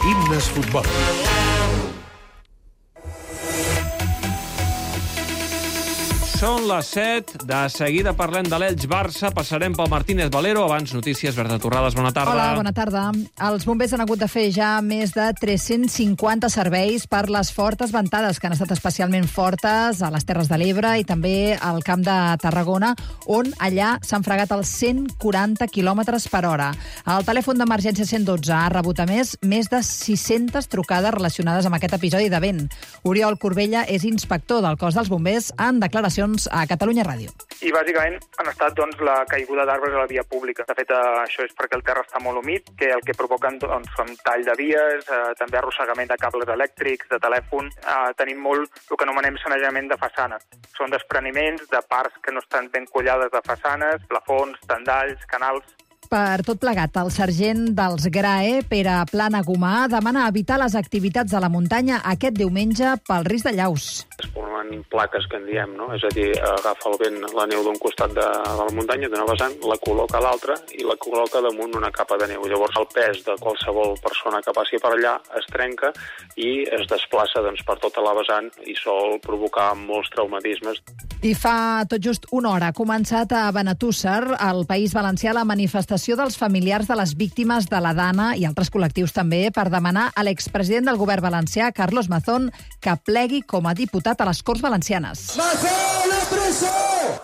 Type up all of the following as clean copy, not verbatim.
Himnes Futbol. Són les 7. De seguida parlem de l'Elx-Barça. Passarem pel Martínez Valero. Abans, notícies. Berta Torrades, bona tarda. Hola, bona tarda. Els bombers han hagut de fer ja més de 350 serveis per les fortes ventades, que han estat especialment fortes a les Terres de l'Ebre i també al Camp de Tarragona, on allà s'han fregat els 140 km per hora. El telèfon d'emergència 112 ha rebut, a més de 600 trucades relacionades amb aquest episodi de vent. Oriol Corbella és inspector del cos dels bombers en declaracions a Catalunya Ràdio. I bàsicament han estat la caiguda d'arbres a la via pública. De fet, això és perquè el terra està molt humit, que el que provoquen són tall de vies, també arrossegament de cables elèctrics, de telèfon. Tenim molt el que anomenem sanejament de façanes. Són despreniments de parts que no estan ben collades de façanes, plafons, tendalls, canals. Per tot plegat, el sergent dels GRAE, Pere Plana Gomà, demana evitar les activitats a la muntanya aquest diumenge pel risc de llaus. Es formen plaques que en diem, no? És a dir, agafa el vent la neu d'un costat de la muntanya, d'una vessant, la col·loca a l'altra i la col·loca damunt una capa de neu. Llavors el pes de qualsevol persona que passi per allà es trenca i es desplaça per tota la vessant i sol provocar molts traumatismes. I fa tot just una hora ha començat a Benetússer, al País Valencià, la manifestació dels familiars de les víctimes de la Dana i altres col·lectius també per demanar a l'expresident del govern valencià, Carlos Mazón, que plegui com a diputat a les Corts Valencianes. Mazón a presó!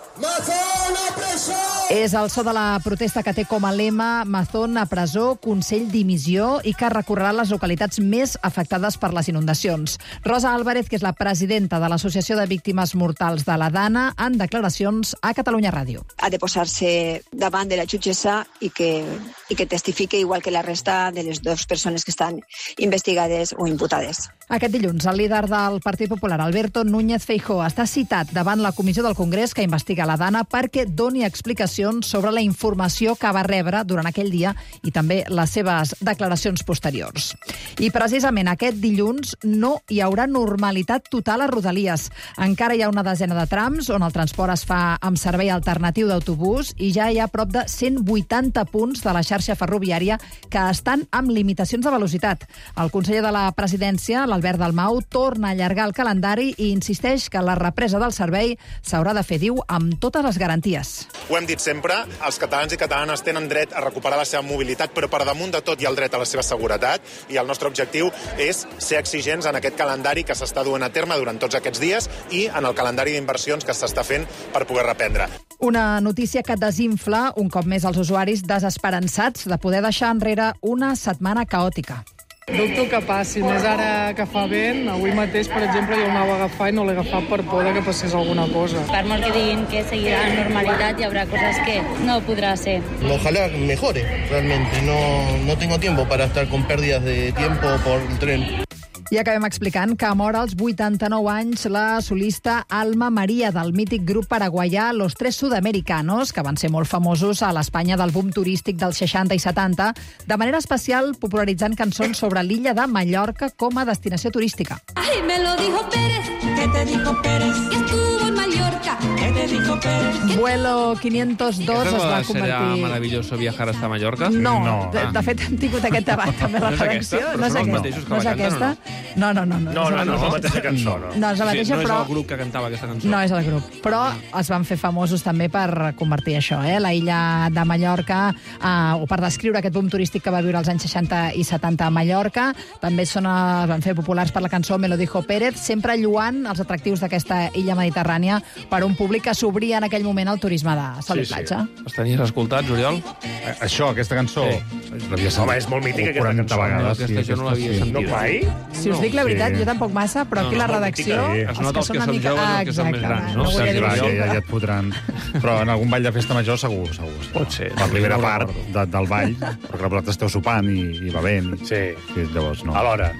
Mazón a presó! És el so de la protesta que té com a lema Mazón a presó, Consell dimissió, i que recorrerà les localitats més afectades per les inundacions. Rosa Álvarez, que és la presidenta de l'Associació de Víctimes Mortals de la Dana, en declaracions a Catalunya Ràdio. Ha de posar-se davant de la jutgessa i que testifique igual que la resta de les dues persones que estan investigades o imputades. Aquest dilluns, el líder del Partit Popular, Alberto Núñez Feijóo, està citat davant la Comissió del Congrés que investiga la Dana perquè doni explicacions sobre la informació que va rebre durant aquell dia i també les seves declaracions posteriors. I precisament aquest dilluns no hi haurà normalitat total a Rodalies. Encara hi ha una desena de trams on el transport es fa amb servei alternatiu d'autobús i ja hi ha prop de 180 punts de la xarxa ferroviària que estan amb limitacions de velocitat. El conseller de la Presidència, l'Albert Dalmau, torna a allargar el calendari i insisteix que la represa del servei s'haurà de fer, diu, amb totes les garanties. Ho hem dit sempre, els catalans i catalanes tenen dret a recuperar la seva mobilitat, però per damunt de tot hi ha el dret a la seva seguretat i el nostre objectiu és ser exigents en aquest calendari que s'està duent a terme durant tots aquests dies i en el calendari d'inversions que s'està fent per poder reprendre. Una notícia que desinfla un cop més els usuaris desesperançats de poder deixar enrere una setmana caòtica. Dubto que passi, més ara que fa vent. Avui mateix, per exemple, jo el anava a agafar i no l'he agafat per por que passés alguna cosa. Per molt que diguin que seguirà en normalitat, hi haurà coses que no podrà ser. Ojalá mejore, realmente. No tengo tiempo para estar con pérdidas de tiempo por el tren. I acabem explicant que mor als 89 anys la solista Alma María del mític grup paraguaià Los Tres Sudamericanos, que van ser molt famosos a l'Espanya del boom turístic dels 60 i 70, de manera especial popularitzant cançons sobre l'illa de Mallorca com a destinació turística. Ay, me lo dijo Pérez. ¿Qué te dijo Pérez? Que estuvo en Mallorca. ¿Qué te dijo Pérez? Vuelo 502 es va convertir... ¿Serà maravilloso viajar hasta Mallorca? No. De fet, hem tingut aquest debat també a la redacció. No és aquesta? No és aquesta? No. No és la mateixa cançó, no. No és la mateixa, però... No és el grup que cantava aquesta cançó. No és el grup, però es van fer famosos també per convertir això, la illa de Mallorca, o per descriure aquest boom turístic que va viure als anys 60 i 70 a Mallorca. També es van fer populars per la cançó Me lo dijo Pérez, sempre lluant els atractius d'aquesta illa mediterrània per un públic que s'obria en aquell moment al turisme de sol i platja. Els tenies escoltats, Oriol? Això, aquesta cançó... Home, és molt mítica aquesta cançó. Aquesta jo no l'havia sentit. No, mai? Si us dic la veritat, jo tampoc massa, però aquí la redacció... Es nota els que són joves i els que són més grans, no? Ja et fotran. Però en algun ball de festa major segur. Pot ser. Per la primera part del ball, perquè vosaltres esteu sopant i bevent. Sí. Llavors, no. A l'hora.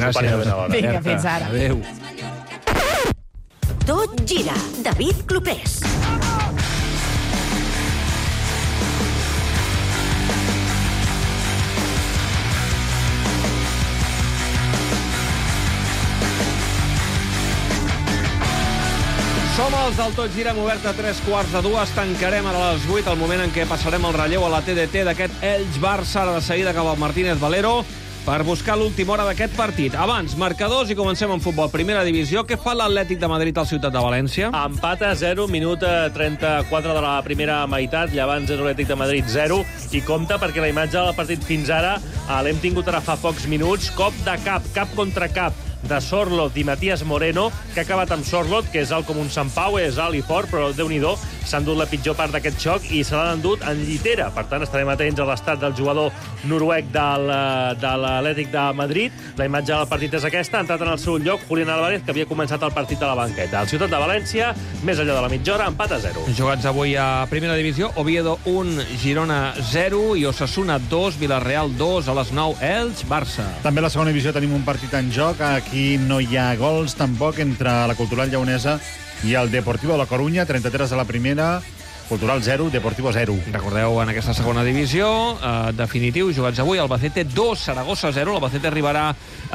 Vinga, fins ara. Adéu. Tot gira. David Clopés. Som els del Tot Gira, hem obert a 3:15, tancarem ara a les 8, el moment en què passarem el relleu a la TDT d'aquest Elx-Barça, ara de seguida cap al Martínez Valero. per buscar l'última hora d'aquest partit. Abans, marcadors i comencem amb futbol. Primera divisió. Què fa l'Atlètic de Madrid al Ciutat de València? Empat a 0, minut 34 de la primera meitat, Llevant 0, Atlètic de Madrid 0. I compte perquè la imatge del partit fins ara l'hem tingut ara fa pocs minuts. Cop de cap contra cap de Sorloth i Matías Moreno, que ha acabat amb Sorloth, que és alt com un Sant Pau, és alt i fort, però Déu-n'hi-do, s'ha endut la pitjor part d'aquest xoc i se l'han endut en llitera. Per tant, estarem atents a l'estat del jugador noruec de l'Atlètic de Madrid. La imatge del partit és aquesta. Ha entrat en el seu lloc Julián Álvarez, que havia començat el partit a la banqueta. El Ciutat de València, més enllà de la mitja hora, empat a 0. Jugats avui a Primera Divisió, Oviedo 1, Girona 0 i Osasuna 2, Villarreal 2, a les 9, Elx, Barça. També a la segona divisió tenim un partit en joc. Aquí no hi ha gols, tampoc, entre la Cultural Lleonesa i el Deportivo de la Corunya. 33 de la primera, Cultural 0, Deportivo 0. Recordeu, en aquesta segona divisió, definitiu, jugats avui, Albacete 2, Saragossa 0. L'Albacete arribarà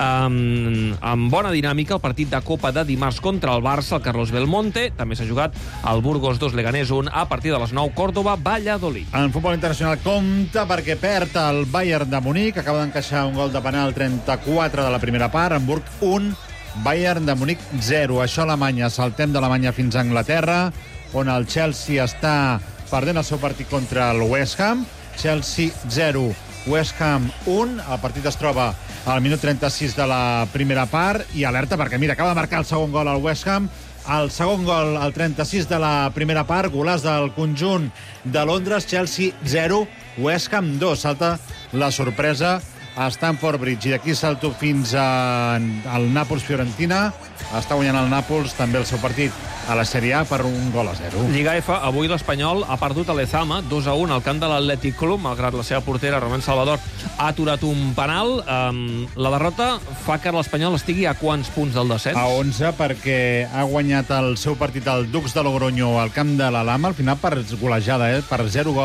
amb bona dinàmica el partit de Copa de dimarts contra el Barça, el Carlos Belmonte. També s'ha jugat el Burgos 2, Leganés 1, a partir de les 9, Córdoba, Valladolid. En futbol internacional compta perquè perd el Bayern de Munic. Acaba d'encaixar un gol de penal 34 de la primera part. Hamburg 1, Bayern de Munic 0. Això a Alemanya. Saltem d'Alemanya fins a Anglaterra, on el Chelsea està perdent el seu partit contra el West Ham. Chelsea 0, West Ham 1. El partit es troba al minut 36 de la primera part. I alerta perquè, mira, acaba de marcar el segon gol al West Ham. El segon gol al 36 de la primera part. Golàs del conjunt de Londres. Chelsea 0, West Ham 2. Salta la sorpresa a Stamford Bridge. I d'aquí salto fins al Nàpols-Fiorentina. Està guanyant el Nàpols també el seu partit a la Sèrie A per 1-0. Lliga F, avui l'Espanyol ha perdut a l'Ezama 2-1 al camp de l'Atlètic Club, malgrat la seva portera, Román Salvador, ha aturat un penal. La derrota fa que l'Espanyol estigui a quants punts del descens? A 11, perquè ha guanyat el seu partit al Dux de Logroño al camp de l'Alhama, al final per golejada, per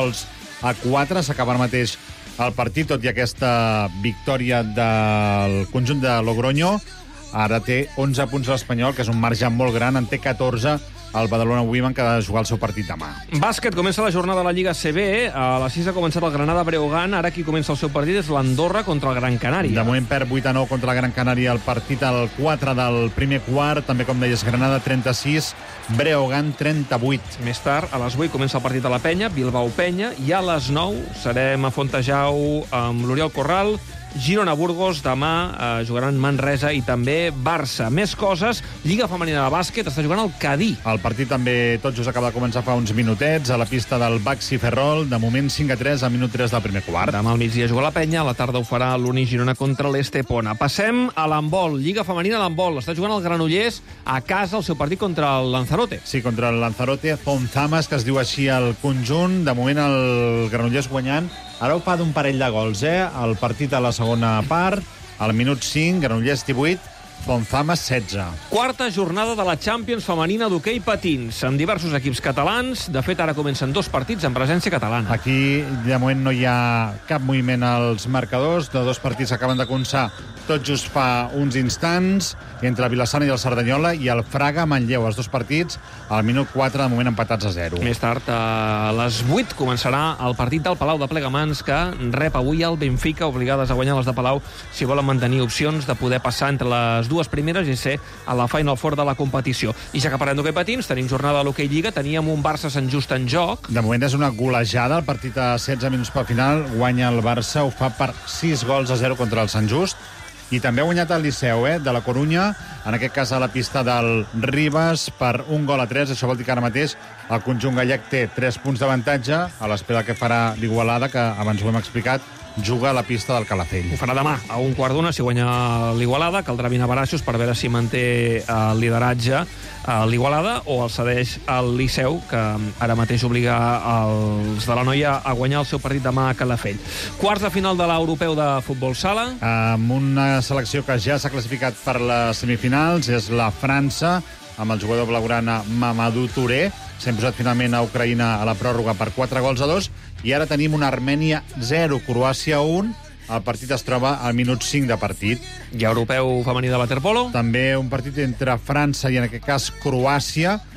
0-4. S'acaba ara mateix el partit, tot i aquesta victòria del conjunt de Logroño. Ara té 11 punts l'Espanyol, que és un marge molt gran. En té 14 el Badalona Women, que ha de jugar el seu partit demà. Bàsquet, comença la jornada de la Lliga CB. A les 6 ha començat el Granada Breogán. Ara qui comença el seu partit és l'Andorra contra el Gran Canària. De moment perd 8-9 contra el Gran Canària el partit al 4 del primer quart. També, com deies, Granada 36, Breogán 38. Més tard, a les 8 comença el partit a la Penya, Bilbao-Penya, i a les 9 serem a Fontejau amb l'Oriol Corral. Girona-Burgos, demà jugaran Manresa i també Barça. Més coses, Lliga Femenina de Bàsquet està jugant el Cadí. El partit també tot just acaba de començar fa uns minutets a la pista del Baxi Ferrol. De moment 5-3 al minut 3 del primer quart. Demà al migdia juga la Penya, a la tarda ho farà l'Uni Girona contra l'Estepona. Passem a l'handbol, Lliga Femenina d'handbol. Està jugant el Granollers a casa el seu partit contra el Lanzarote. Sí, contra el Lanzarote, Fonzamas, que es diu així el conjunt. De moment el Granollers guanyant. Ara ho fa d'un parell de gols, El partit a la segona part, al minut 5, Granollers 18, Fonzamas 16. Quarta jornada de la Champions femenina d'hoquei patins, amb diversos equips catalans. De fet, ara comencen 2 partits en presència catalana. Aquí, de moment, no hi ha cap moviment als marcadors. De 2 partits acaben de començar tot just fa uns instants, entre el Vilassana i el Cerdanyola, i el Fraga-Manlleu. Els 2 partits, al minut 4, de moment empatats a 0. Més tard, a les 8, començarà el partit del Palau de Plegamans, que rep avui el Benfica, obligades a guanyar les de Palau, si volen mantenir opcions de poder passar entre les 2 primeres i ser a la Final Four de la competició. I ja que parlem d'hoquei patins, tenim jornada de l'hoquei Lliga, teníem un Barça-Sant Just en joc. De moment és una golejada, el partit a 16 minuts pel final, guanya el Barça, ho fa per 6-0 contra el Sant Just. I també ha guanyat el Liceu, de la Corunya, en aquest cas a la pista del Ribes, per 1-3. Això vol dir que ara mateix el conjunt gallec té 3 punts d'avantatge, a l'espera que farà l'Igualada, que abans ho hem explicat, juga a la pista del Calafell. Ho farà demà, a 1:15, si guanya l'Igualada. Caldrà mirar baraixos per veure si manté el lideratge l'Igualada o el cedeix al Liceu, que ara mateix obliga els de la Noia a guanyar el seu partit demà a Calafell. Quarts de final de l'Europeu de Futbol Sala. Amb una selecció que ja s'ha classificat per les semifinals, és la França, amb el jugador blaugrana Mamadou Touré. S'ha imposat finalment a Ucraïna a la pròrroga per 4-2, i ara tenim una Armènia 0, Croàcia 1. El partit es troba al minut 5 de partit. I europeu femení de waterpolo? També un partit entre França i, en aquest cas, Croàcia.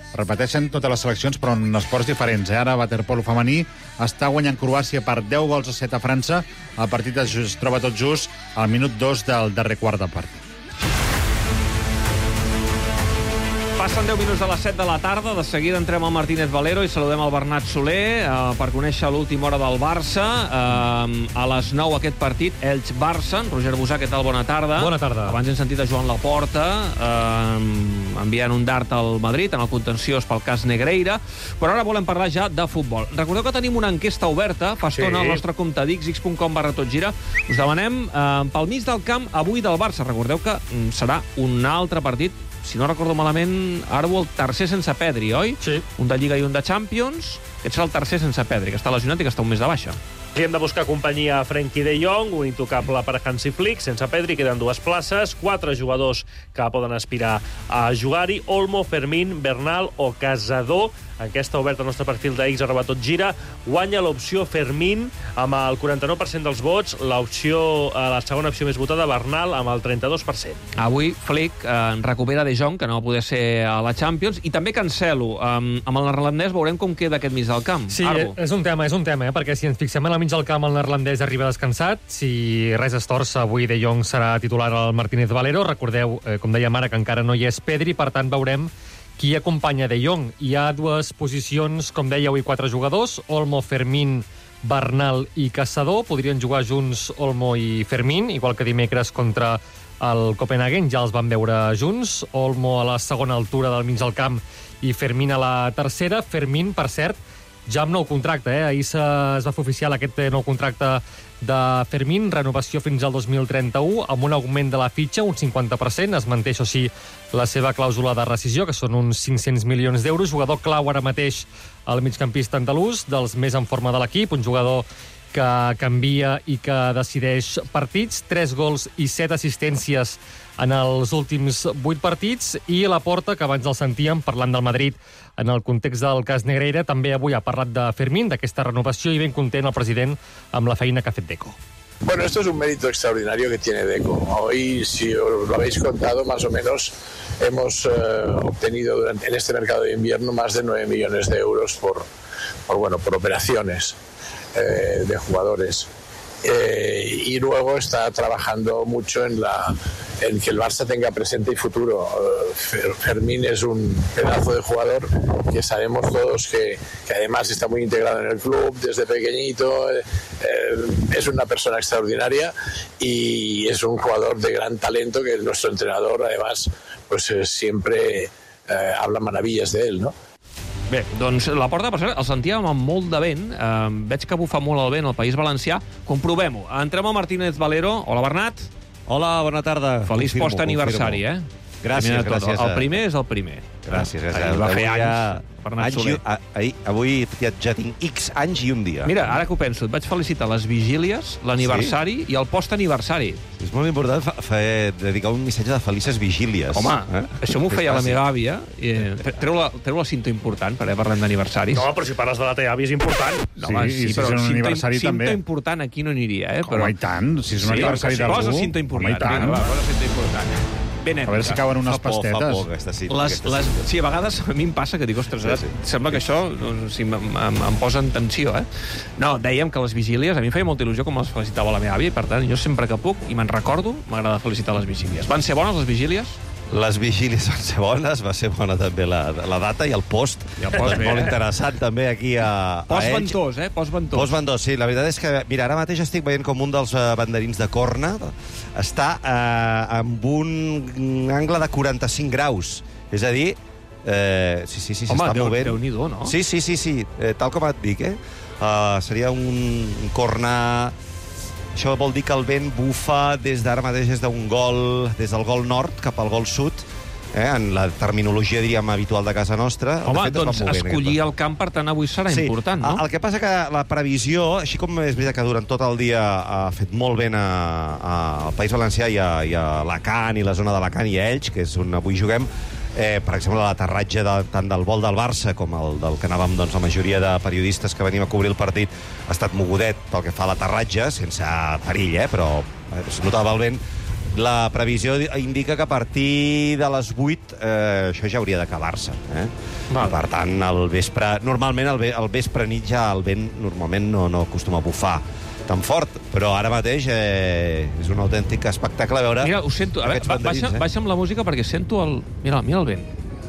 repeteixen totes les seleccions, però en esports diferents. Ara, waterpolo femení està guanyant Croàcia per 10 gols a 7 a França. El partit es troba tot just al minut 2 del darrer quart de partit. Passen 10 minuts de les 7 de la tarda. De seguida entrem al Martínez Valero i saludem el Bernat Soler per conèixer l'última hora del Barça. A les 9 aquest partit, Elx-Barça. Roger Busà, què tal? Bona tarda. Bona tarda. Abans hem sentit a Joan Laporta enviant un dart al Madrid en el contenciós pel cas Negreira. Però ara volem parlar ja de futbol. Recordeu que tenim una enquesta oberta fa estona al nostre compte x.com/totgira. Us demanem pel mig del camp avui del Barça. Recordeu que serà un altre partit, si no recordo malament, Arbo, el tercer sense Pedri, oi? Sí. Un de Lliga i un de Champions. Aquest serà el tercer sense Pedri, que està lesionat i que està un mes de baixa. I hem de buscar companyia a Frenkie de Jong, un intocable per a Hansi Flick. Sense Pedri queden 2 places, 4 jugadors que poden aspirar a jugar-hi: Olmo, Fermín, Bernal o Casador. Enquesta oberta al nostre perfil de x@totgira. Guanya l'opció Fermín amb el 49% dels vots. La segona opció més votada, Bernal, amb el 32%. Avui Flick recupera De Jong, que no va poder ser a la Champions, i també Cancelo. Amb el neerlandès veurem com queda aquest mig del camp. Sí, Arbo. és un tema, perquè si ens fixem en el mig del camp, el neerlandès arriba descansat. Si res es torça, avui De Jong serà titular al Martínez Valero. Recordeu, com dèiem ara, que encara no hi és Pedri, per tant veurem qui acompanya De Jong. Hi ha 2 posicions, com deia avui, 4 jugadors: Olmo, Fermín, Bernal i Casador. Podrien jugar junts Olmo i Fermín, igual que dimecres contra el Copenhagen, ja els van veure junts. Olmo a la segona altura del mig del camp i Fermín a la tercera. Fermín, per cert, ja amb nou contracte. Ahir es va fer oficial aquest nou contracte de Fermín, renovació fins al 2031, amb un augment de la fitxa, un 50%. Es manté, això sí, la seva clàusula de rescisió, que són uns 500 milions d'euros. Jugador clau ara mateix al migcampista andalús, dels més en forma de l'equip, un jugador que canvia i que decideix partits. 3 gols i 7 assistències en els últims 8 partits. I Laporta, que abans el sentíem parlant del Madrid en el context del cas Negreira, també avui ha parlat de Fermín, d'aquesta renovació, i ben content el president amb la feina que ha fet Deco. Bueno, esto es un mérito extraordinario que tiene Deco. Hoy, si os lo habéis contado, más o menos hemos obtenido en este mercado de invierno más de 9 millones de euros por operaciones de jugadores. Y luego está trabajando mucho en que el Barça tenga presente y futuro. Fermín es un pedazo de jugador que sabemos todos que además está muy integrado en el club desde pequeñito. Es una persona extraordinaria y es un jugador de gran talento que nuestro entrenador además pues siempre habla maravillas de él, ¿no? Bé, doncs Laporta, per cert, el sentíem amb molt de vent. Veig que bufa molt el vent al País Valencià. Comprovem-ho. Entrem al Martínez Valero. Hola, Bernat. Hola, bona tarda. Feliç post-aniversari, Gràcies, gràcies. El primer és el primer. Gràcies. Ahir va fer anys, Bernat Soler. Avui ja tinc X anys i un dia. Mira, ara que ho penso, et vaig felicitar les vigílies, l'aniversari i el post-aniversari. És molt important dedicar un missatge de felices vigílies. Home, això m'ho feia la meva àvia. Treu la cinta important, perquè parlem d'aniversaris. No, però si parles de la teva àvia és important. Sí, però un aniversari també. Cinta important aquí no aniria, Home, i tant. Si és un aniversari d'algú... Posa cinta important. Posa cinta important. A veure si cauen unes pastetes. Sí, a vegades a mi em passa que dic, ostres, sembla que això em posa en tensió, No, dèiem que les vigílies, a mi em feia molta il·lusió com les felicitava la meva àvia, i per tant, jo sempre que puc, i me'n recordo, m'agrada felicitar les vigílies. Van ser bones les vigílies? Les vigílies van ser bones, va ser bona també la data i el post. Molt interessant també aquí a Post-ventós, Post-ventós. Post-ventós, sí. La veritat és que, mira, ara mateix estic veient com un dels banderins de corna està amb un angle de 45 graus. És a dir, sí, s'està movent. Home, Déu-n'hi-do, no? Sí, tal com et dic, seria un corna... Això vol dir que el vent bufa des d'ara mateix des del gol nord cap al gol sud, en la terminologia, diríem, habitual de casa nostra. Home, doncs escollir el camp, per tant, avui serà important, no? El que passa que la previsió, així com és veritat que durant tot el dia ha fet molt vent al País Valencià i a Alacant i la zona d'Alacant i a Elx, que és on avui juguem, per exemple, l'aterratge tant del vol del Barça com el del que anàvem, doncs, la majoria de periodistes que venim a cobrir el partit, ha estat mogudet pel que fa a l'aterratge, sense perill, però es notava el vent. La previsió indica que a partir de les 8 això ja hauria d'acabar-se. Per tant, al vespre... Normalment, al vespre nit ja el vent normalment no acostuma a bufar tan fort, però ara mateix és un autèntic espectacle veure... Mira, ho sento. A veure, baixa amb la música perquè sento el... Mira el vent.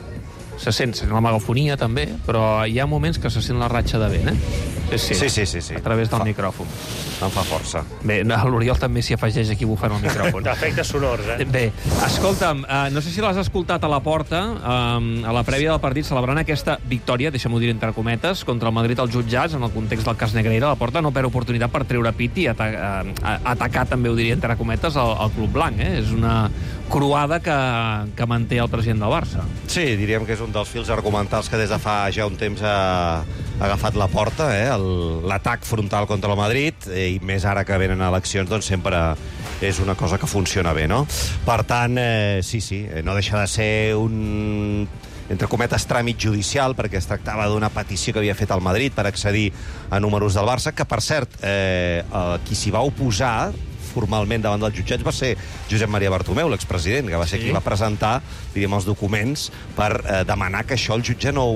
Se sent la megafonia també, però hi ha moments que se sent la ratxa de vent, Sí. A través del micròfon. Em fa força. Bé, l'Oriol també s'hi afegeix aquí bufant el micròfon. D'efectes sonors, Bé, escolta'm, no sé si l'has escoltat a la porta, a la prèvia del partit, celebrant aquesta victòria, deixa'm-ho dir entre cometes, contra el Madrid als jutjats, en el context del cas Negreira. La porta no perd oportunitat per treure pit i atacar, també ho diria entre cometes, el Club Blanc. És una croada que manté el president del Barça. Sí, diríem que és un dels fils argumentals que des de fa ja un temps ha agafat la porta, l'atac frontal contra el Madrid, i més ara que venen eleccions, doncs sempre és una cosa que funciona bé, no? Per tant, sí, no deixa de ser un, entre cometes, tràmit judicial, perquè es tractava d'una petició que havia fet el Madrid per accedir a números del Barça, que, per cert, qui s'hi va oposar formalment davant dels jutjats va ser Josep Maria Bartomeu, l'expresident, que va ser qui va presentar, diríem, els documents per demanar que això el jutge no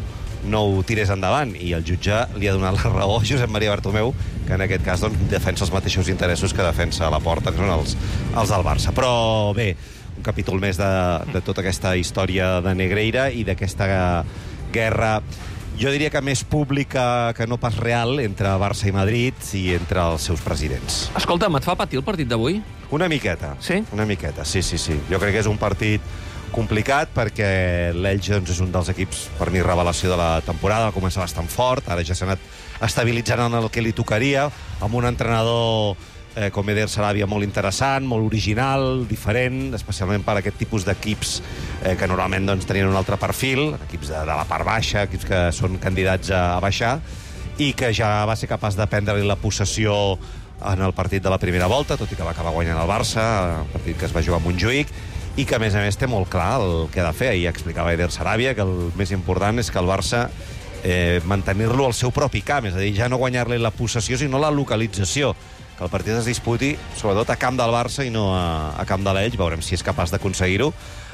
ho tirés endavant, i el jutge li ha donat la raó a Josep Maria Bartomeu, que en aquest cas doncs, defensa els mateixos interessos que defensa la Porta, que són els del Barça. Però bé, un capítol més de tota aquesta història de Negreira i d'aquesta guerra, jo diria que més pública que no pas real, entre Barça i Madrid i entre els seus presidents. Escolta'm, et fa patir el partit d'avui? Una miqueta. Sí? Una miqueta, sí. Jo crec que és un partit complicat perquè l'Elx és un dels equips, per mi, revelació de la temporada. Va començar bastant fort, ara ja s'ha anat estabilitzant en el que li tocaria, amb un entrenador com Eder Sarabia molt interessant, molt original, diferent, especialment per aquest tipus d'equips que normalment doncs, tenien un altre perfil, equips de la part baixa, equips que són candidats a baixar, i que ja va ser capaç de prendre-li la possessió en el partit de la primera volta, tot i que va acabar guanyant el Barça, el partit que es va jugar a Montjuïc, i que, a més té molt clar el que ha de fer. Ahir explicava Eder Sarabia que el més important és que el Barça mantenir-lo al seu propi camp, és a dir, ja no guanyar-li la possessió, sinó la localització, que el partit es disputi, sobretot a camp del Barça i no a camp de l'Elx. Veurem si és capaç d'aconseguir-ho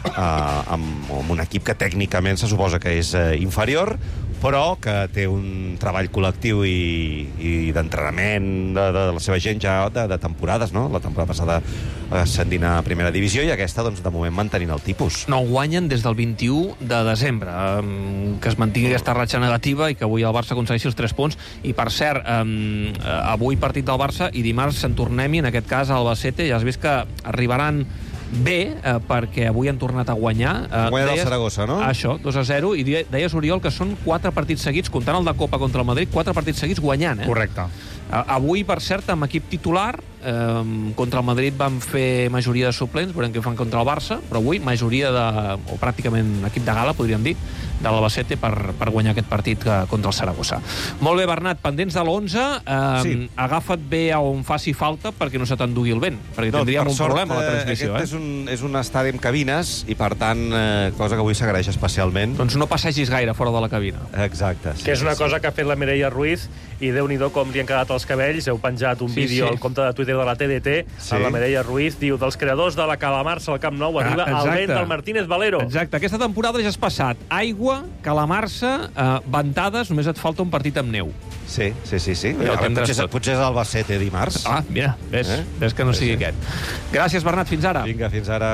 amb un equip que tècnicament se suposa que és inferior, però que té un treball col·lectiu i d'entrenament de la seva gent ja de temporades, no? La temporada passada ascendint a primera divisió i aquesta, doncs, de moment mantenint el tipus. No guanyen des del 21 de desembre, que es mantingui aquesta ratxa negativa i que avui el Barça aconsegueixi els 3 punts. I, per cert, avui partit del Barça i dimarts se'n tornem-hi, en aquest cas a Albacete. Ja has vist que arribaran bé, perquè avui han tornat a guanyar. Guanyar del Saragossa, no? Això, 2-0, i deies, Oriol, que són 4 partits seguits, comptant el de Copa contra el Madrid, 4 partits seguits guanyant, Correcte. Avui, per cert, amb equip titular, contra el Madrid van fer majoria de suplents, veurem què fan contra el Barça, però avui majoria o pràcticament equip de gala, podríem dir, de l'Albacete per guanyar aquest partit contra el Saragossa. Molt bé, Bernat, pendents de l'11, agafa't bé on faci falta perquè no se t'endugui el vent, perquè tindríem un problema a la transmissió. Aquest és un estadi amb cabines i, per tant, cosa que avui s'agraeix especialment. Doncs no passegis gaire fora de la cabina. Exacte. Que és una cosa que ha fet la Mireia Ruiz, i Déu-n'hi-do com li han quedat els cabells. Heu penjat un vídeo al compte de Twitter de la TDT, amb la Mireia Ruiz, diu, dels creadors de la calamarsa al Camp Nou arriba el vent del Martínez Valero. Exacte, aquesta temporada ja has passat aigua, calamarsa, ventades, només et falta un partit amb neu. Sí. Potser és Albacete dimarts. Ah, mira, ves que no sigui aquest. Gràcies, Bernat, fins ara. Vinga, fins ara.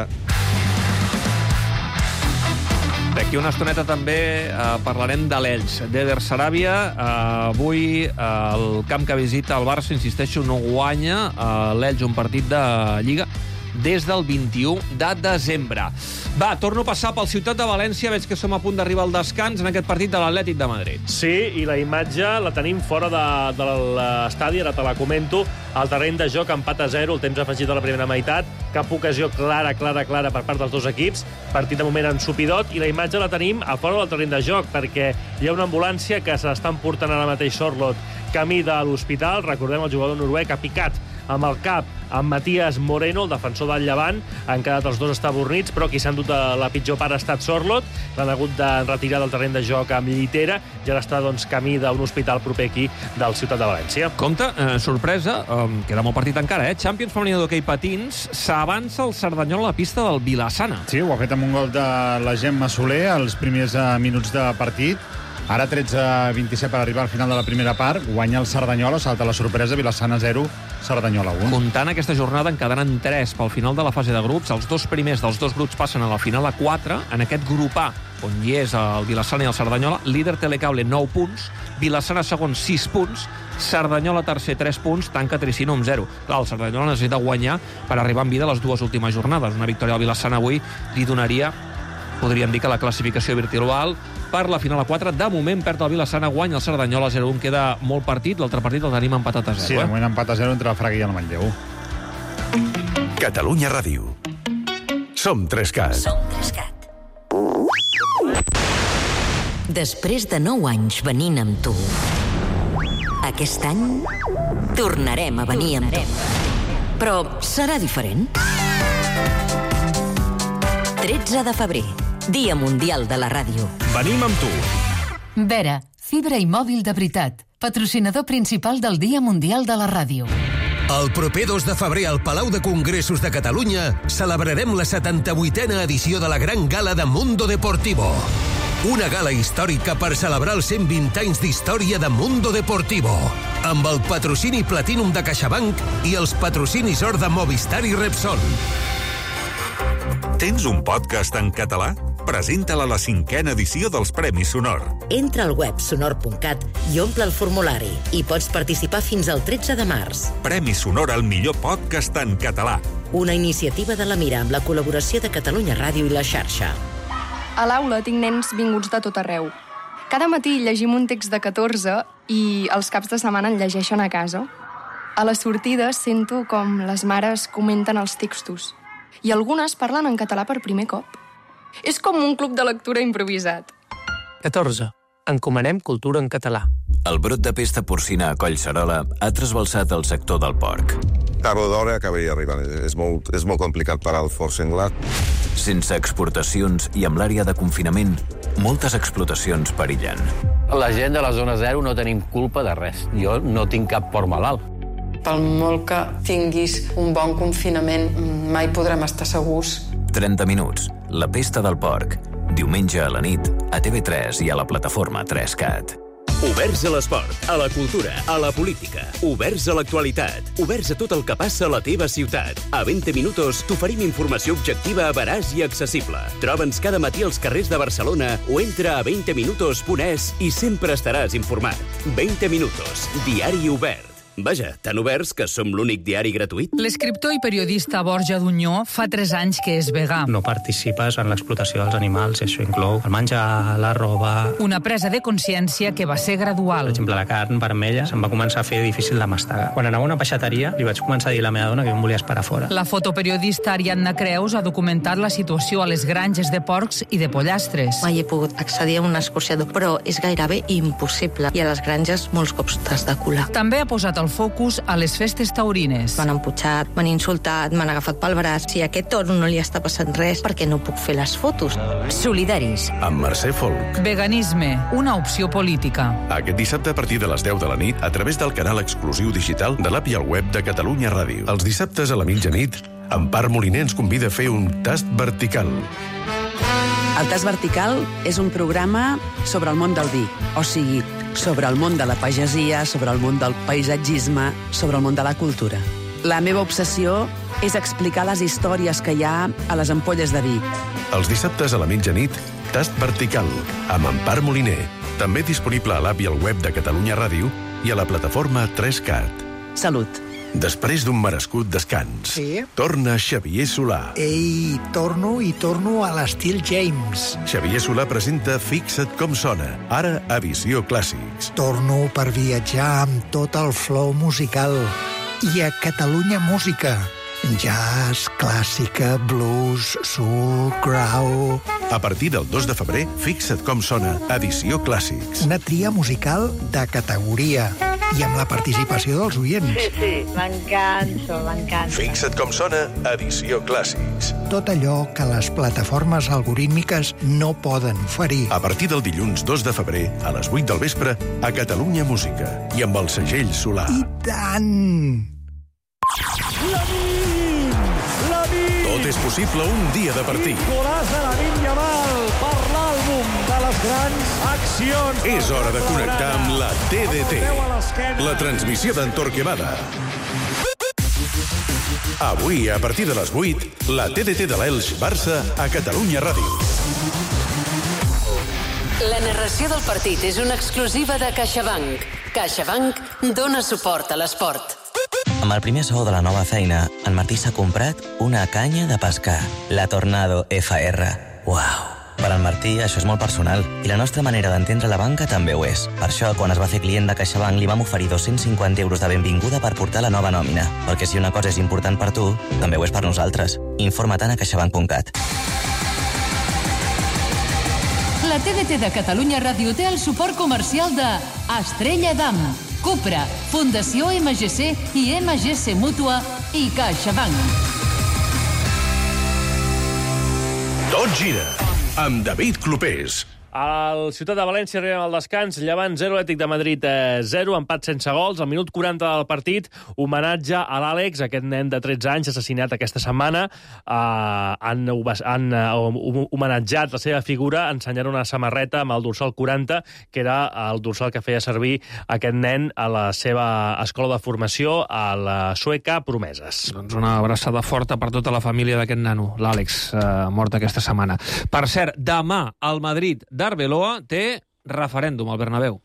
D'aquí una estoneta també parlarem de l'Elx, d'Eder Sarabia. Avui el camp que visita el Barça, insisteixo, no guanya l'Elx un partit de Lliga des del 21 de desembre. Va, torno a passar pel Ciutat de València. Veig que som a punt d'arribar al descans en aquest partit de l'Atlètic de Madrid. Sí, i la imatge la tenim fora de l'estadi, ara te la comento. Al terreny de joc, empat a 0, el temps afegit de la primera meitat. Cap ocasió clara per part dels dos equips. Partit de moment ensupidot, i la imatge la tenim a fora del terreny de joc, perquè hi ha una ambulància que s'està portant ara mateix Sorlot camí de l'hospital. Recordem, el jugador noruec ha picat amb el cap amb Matías Moreno, el defensor del Llevant. Han quedat els dos estabornits, però qui s'ha endut la pitjor part ha estat Sorloth. L'han hagut de retirar del terreny de joc amb llitera i ara està camí d'un hospital proper aquí del Ciutat de València. Compte, sorpresa, queda molt partit encara, Champions femenina d'hoquei patins, s'avança el Cerdanyola a la pista del Vilassana. Sí, ho ha fet amb un gol de la Gemma Soler als primers minuts de partit. Ara 13-27 per arribar al final de la primera part. Guanya el Cerdanyola, salta la sorpresa, Vilassana 0, Cerdanyola 1. Comptant aquesta jornada en quedaran 3 pel final de la fase de grups. Els dos primers dels dos grups passen a la final a 4. En aquest grup A, on hi és el Vilassana i el Cerdanyola, líder Telecable 9 punts, Vilassana segon 6 punts, Cerdanyola tercer 3 punts, tanca Tricino amb 0. Clar, el Cerdanyola necessita guanyar per arribar en vida a les dues últimes jornades. Una victòria al Vilassana avui li donaria, podríem dir, que la classificació virtual per la final a 4. De moment perd el Vilassana, guanya el Cerdanyola 0-1. Queda molt partit, l'altre partit el tenim empatat a 0. Sí, de moment empat a 0 entre el Fraga i el Manlleu. Catalunya Ràdio. Som 3CAT. Som 3CAT. Després de 9 anys venint amb tu, aquest any tornarem a venir amb tu. Però serà diferent. 13 de febrer, Dia Mundial de la Ràdio. Venim amb tu. Vera, fibra i mòbil de veritat. Patrocinador principal del Dia Mundial de la Ràdio. El proper 2 de febrer al Palau de Congressos de Catalunya celebrarem la 78a edició de la Gran Gala de Mundo Deportivo. Una gala històrica per celebrar els 120 anys d'història de Mundo Deportivo, amb el patrocini Platinum de CaixaBank i els patrocinis Or de Movistar i Repsol. Tens un podcast en català? Presenta-la a la 5a edició dels Premis Sonor. Entra al web sonor.cat i omple el formulari. I pots participar fins al 13 de març. Premi Sonor al millor podcast en català. Una iniciativa de la Mira amb la col·laboració de Catalunya Ràdio i la xarxa. A l'aula tinc nens vinguts de tot arreu. Cada matí llegim un text de 14 i els caps de setmana en llegeixen a casa. A les sortides sento com les mares comenten els textos i algunes parlen en català per primer cop. És com un club de lectura improvisat. 14. Encomanem cultura en català. El brot de pesta porcina a Collserola ha trasbalsat el sector del porc. Tard o d'hora acabaria arribant. És molt complicat parar el forç senglar. Sense exportacions i amb l'àrea de confinament, moltes explotacions perillen. La gent de la zona 0 no tenim culpa de res. Jo no tinc cap porc malalt. Pel molt que tinguis un bon confinament, mai podrem estar segurs. 30 minuts. La pesta del porc. Diumenge a la nit, a TV3 i a la plataforma 3CAT. Oberts a l'esport, a la cultura, a la política. Oberts a l'actualitat. Oberts a tot el que passa a la teva ciutat. A 20 minuts t'oferim informació objectiva, veraç i accessible. Troba'ns cada matí als carrers de Barcelona o entra a 20minutos.es i sempre estaràs informat. 20 minutos, diari obert. Vaja, tan oberts que som l'únic diari gratuït. L'escriptor i periodista Borja Dunyó fa 3 anys que és vegà. No participes en l'explotació dels animals, això inclou el menjar, la roba... Una presa de consciència que va ser gradual. Per exemple, la carn vermella se'm va començar a fer difícil de mastegar. Quan anava a una peixateria, li vaig començar a dir a la meva dona que em volia esperar fora. La fotoperiodista Ariadna Creus ha documentat la situació a les granges de porcs i de pollastres. Mai he pogut accedir a un escorxador, però és gairebé impossible. I a les granges molts cops t'has de colar. També ha posat el focus a les festes taurines. M'han emputxat, m'han insultat, m'han agafat pel braç. Si a aquest toro no li està passant res, perquè no puc fer les fotos. Solidaris. Amb Mercè Folk. Veganisme, una opció política. Aquest dissabte a partir de les 10 de la nit, a través del canal exclusiu digital de l'app i el web de Catalunya Ràdio. Els dissabtes a la mitjanit, Empar Moliner ens convida a fer un tast vertical. El tast vertical és un programa sobre el món del vi, o sigui, sobre el món de la pagesia, sobre el món del paisatgisme, sobre el món de la cultura. La meva obsessió és explicar les històries que hi ha a les ampolles de vi. Els dissabtes a la mitjanit, Tast vertical, amb Empar Moliner. També disponible a l'app i al web de Catalunya Ràdio i a la plataforma 3CAT. Salut. Després d'un merescut descans, sí? Torna Xavier Solà. Ei, torno a l'estil James. Xavier Solà presenta Fixa't com sona, ara a Visió Clàssics. Torno per viatjar amb tot el flow musical. I a Catalunya Música. Jazz, clàssica, blues, soul, grau... A partir del 2 de febrer, Fixa't com sona, edició Clàssics. Una tria musical de categoria. i amb la participació dels oients. Sí, m'encanta. Fixa't com sona Edició Clàssics. Tot allò que les plataformes algorítmiques no poden oferir. A partir del dilluns 2 de febrer, a les 8 del vespre, a Catalunya Música. I amb el segell Solar. I tant! Tot és possible un dia de partit. Golaç de Lamine Yamal per l'àlbum de les grans accions. És hora de connectar amb la TDT, la transmissió d'en Torquemada. Avui, a partir de les 8, la TDT de l'Elx-Barça a Catalunya Ràdio. La narració del partit és una exclusiva de CaixaBank. CaixaBank dona suport a l'esport. Amb el primer sou de la nova feina, en Martí s'ha comprat una canya de pescar, la Tornado FR. Uau! Per al Martí això és molt personal i la nostra manera d'entendre la banca també ho és. Per això, quan es va fer client de CaixaBank, li vam oferir 250 euros de benvinguda per portar la nova nòmina. Perquè si una cosa és important per tu, també ho és per nosaltres. Informa-te'n a caixabank.cat. La TDT de Catalunya Ràdio té el suport comercial de Estrella Damm, Cupra, Fundació MGC i MGC Mútua i CaixaBank. Tot gira amb David Clopés. Al Ciutat de València arribem al descans, Llevant 0, Atlètic de Madrid 0, empat sense gols. Al minut 40 del partit, homenatge a l'Àlex, aquest nen de 13 anys assassinat aquesta setmana. Han homenatjat la seva figura ensenyant una samarreta amb el dorsal 40, que era el dorsal que feia servir aquest nen a la seva escola de formació, a la sueca Promeses. Doncs una abraçada forta per tota la família d'aquest nano, l'Àlex, mort aquesta setmana. Per cert, demà al Madrid d'Arbeloa té referèndum al Bernabéu.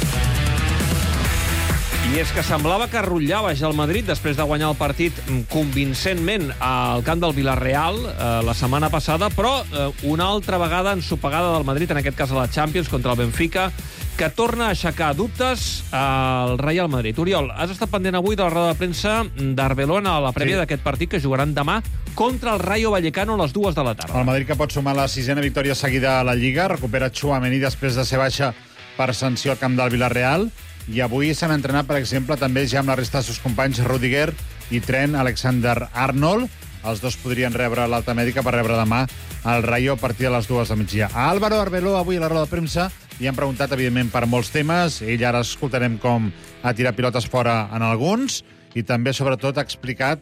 I és que semblava que arrotllava ja el Madrid després de guanyar el partit convincentment al camp del Villarreal la setmana passada, però una altra vegada ensopegada del Madrid, en aquest cas a la Champions, contra el Benfica, que torna a aixecar dubtes al Real Madrid. Oriol, has estat pendent avui de la roda de premsa d'Arbeloa a la prèvia d'aquest partit que jugaran demà contra el Rayo Vallecano a les 2 de la tarda. El Madrid, que pot sumar la 6ª victòria seguida a la Lliga, recupera Tchouaméni després de ser baixa per sanció al camp del Villarreal, i avui s'han entrenat, per exemple, també ja amb la resta dels seus companys Rudiger i Trent Alexander-Arnold. Els dos podrien rebre l'alta mèdica per rebre demà al Rayo a partir de les 2 del migdia. A Álvaro Arbeloa, avui a la roda de premsa, li han preguntat, evidentment, per molts temes. Ell ara escoltarem com ha tirat pilotes fora en alguns, i també, sobretot, ha explicat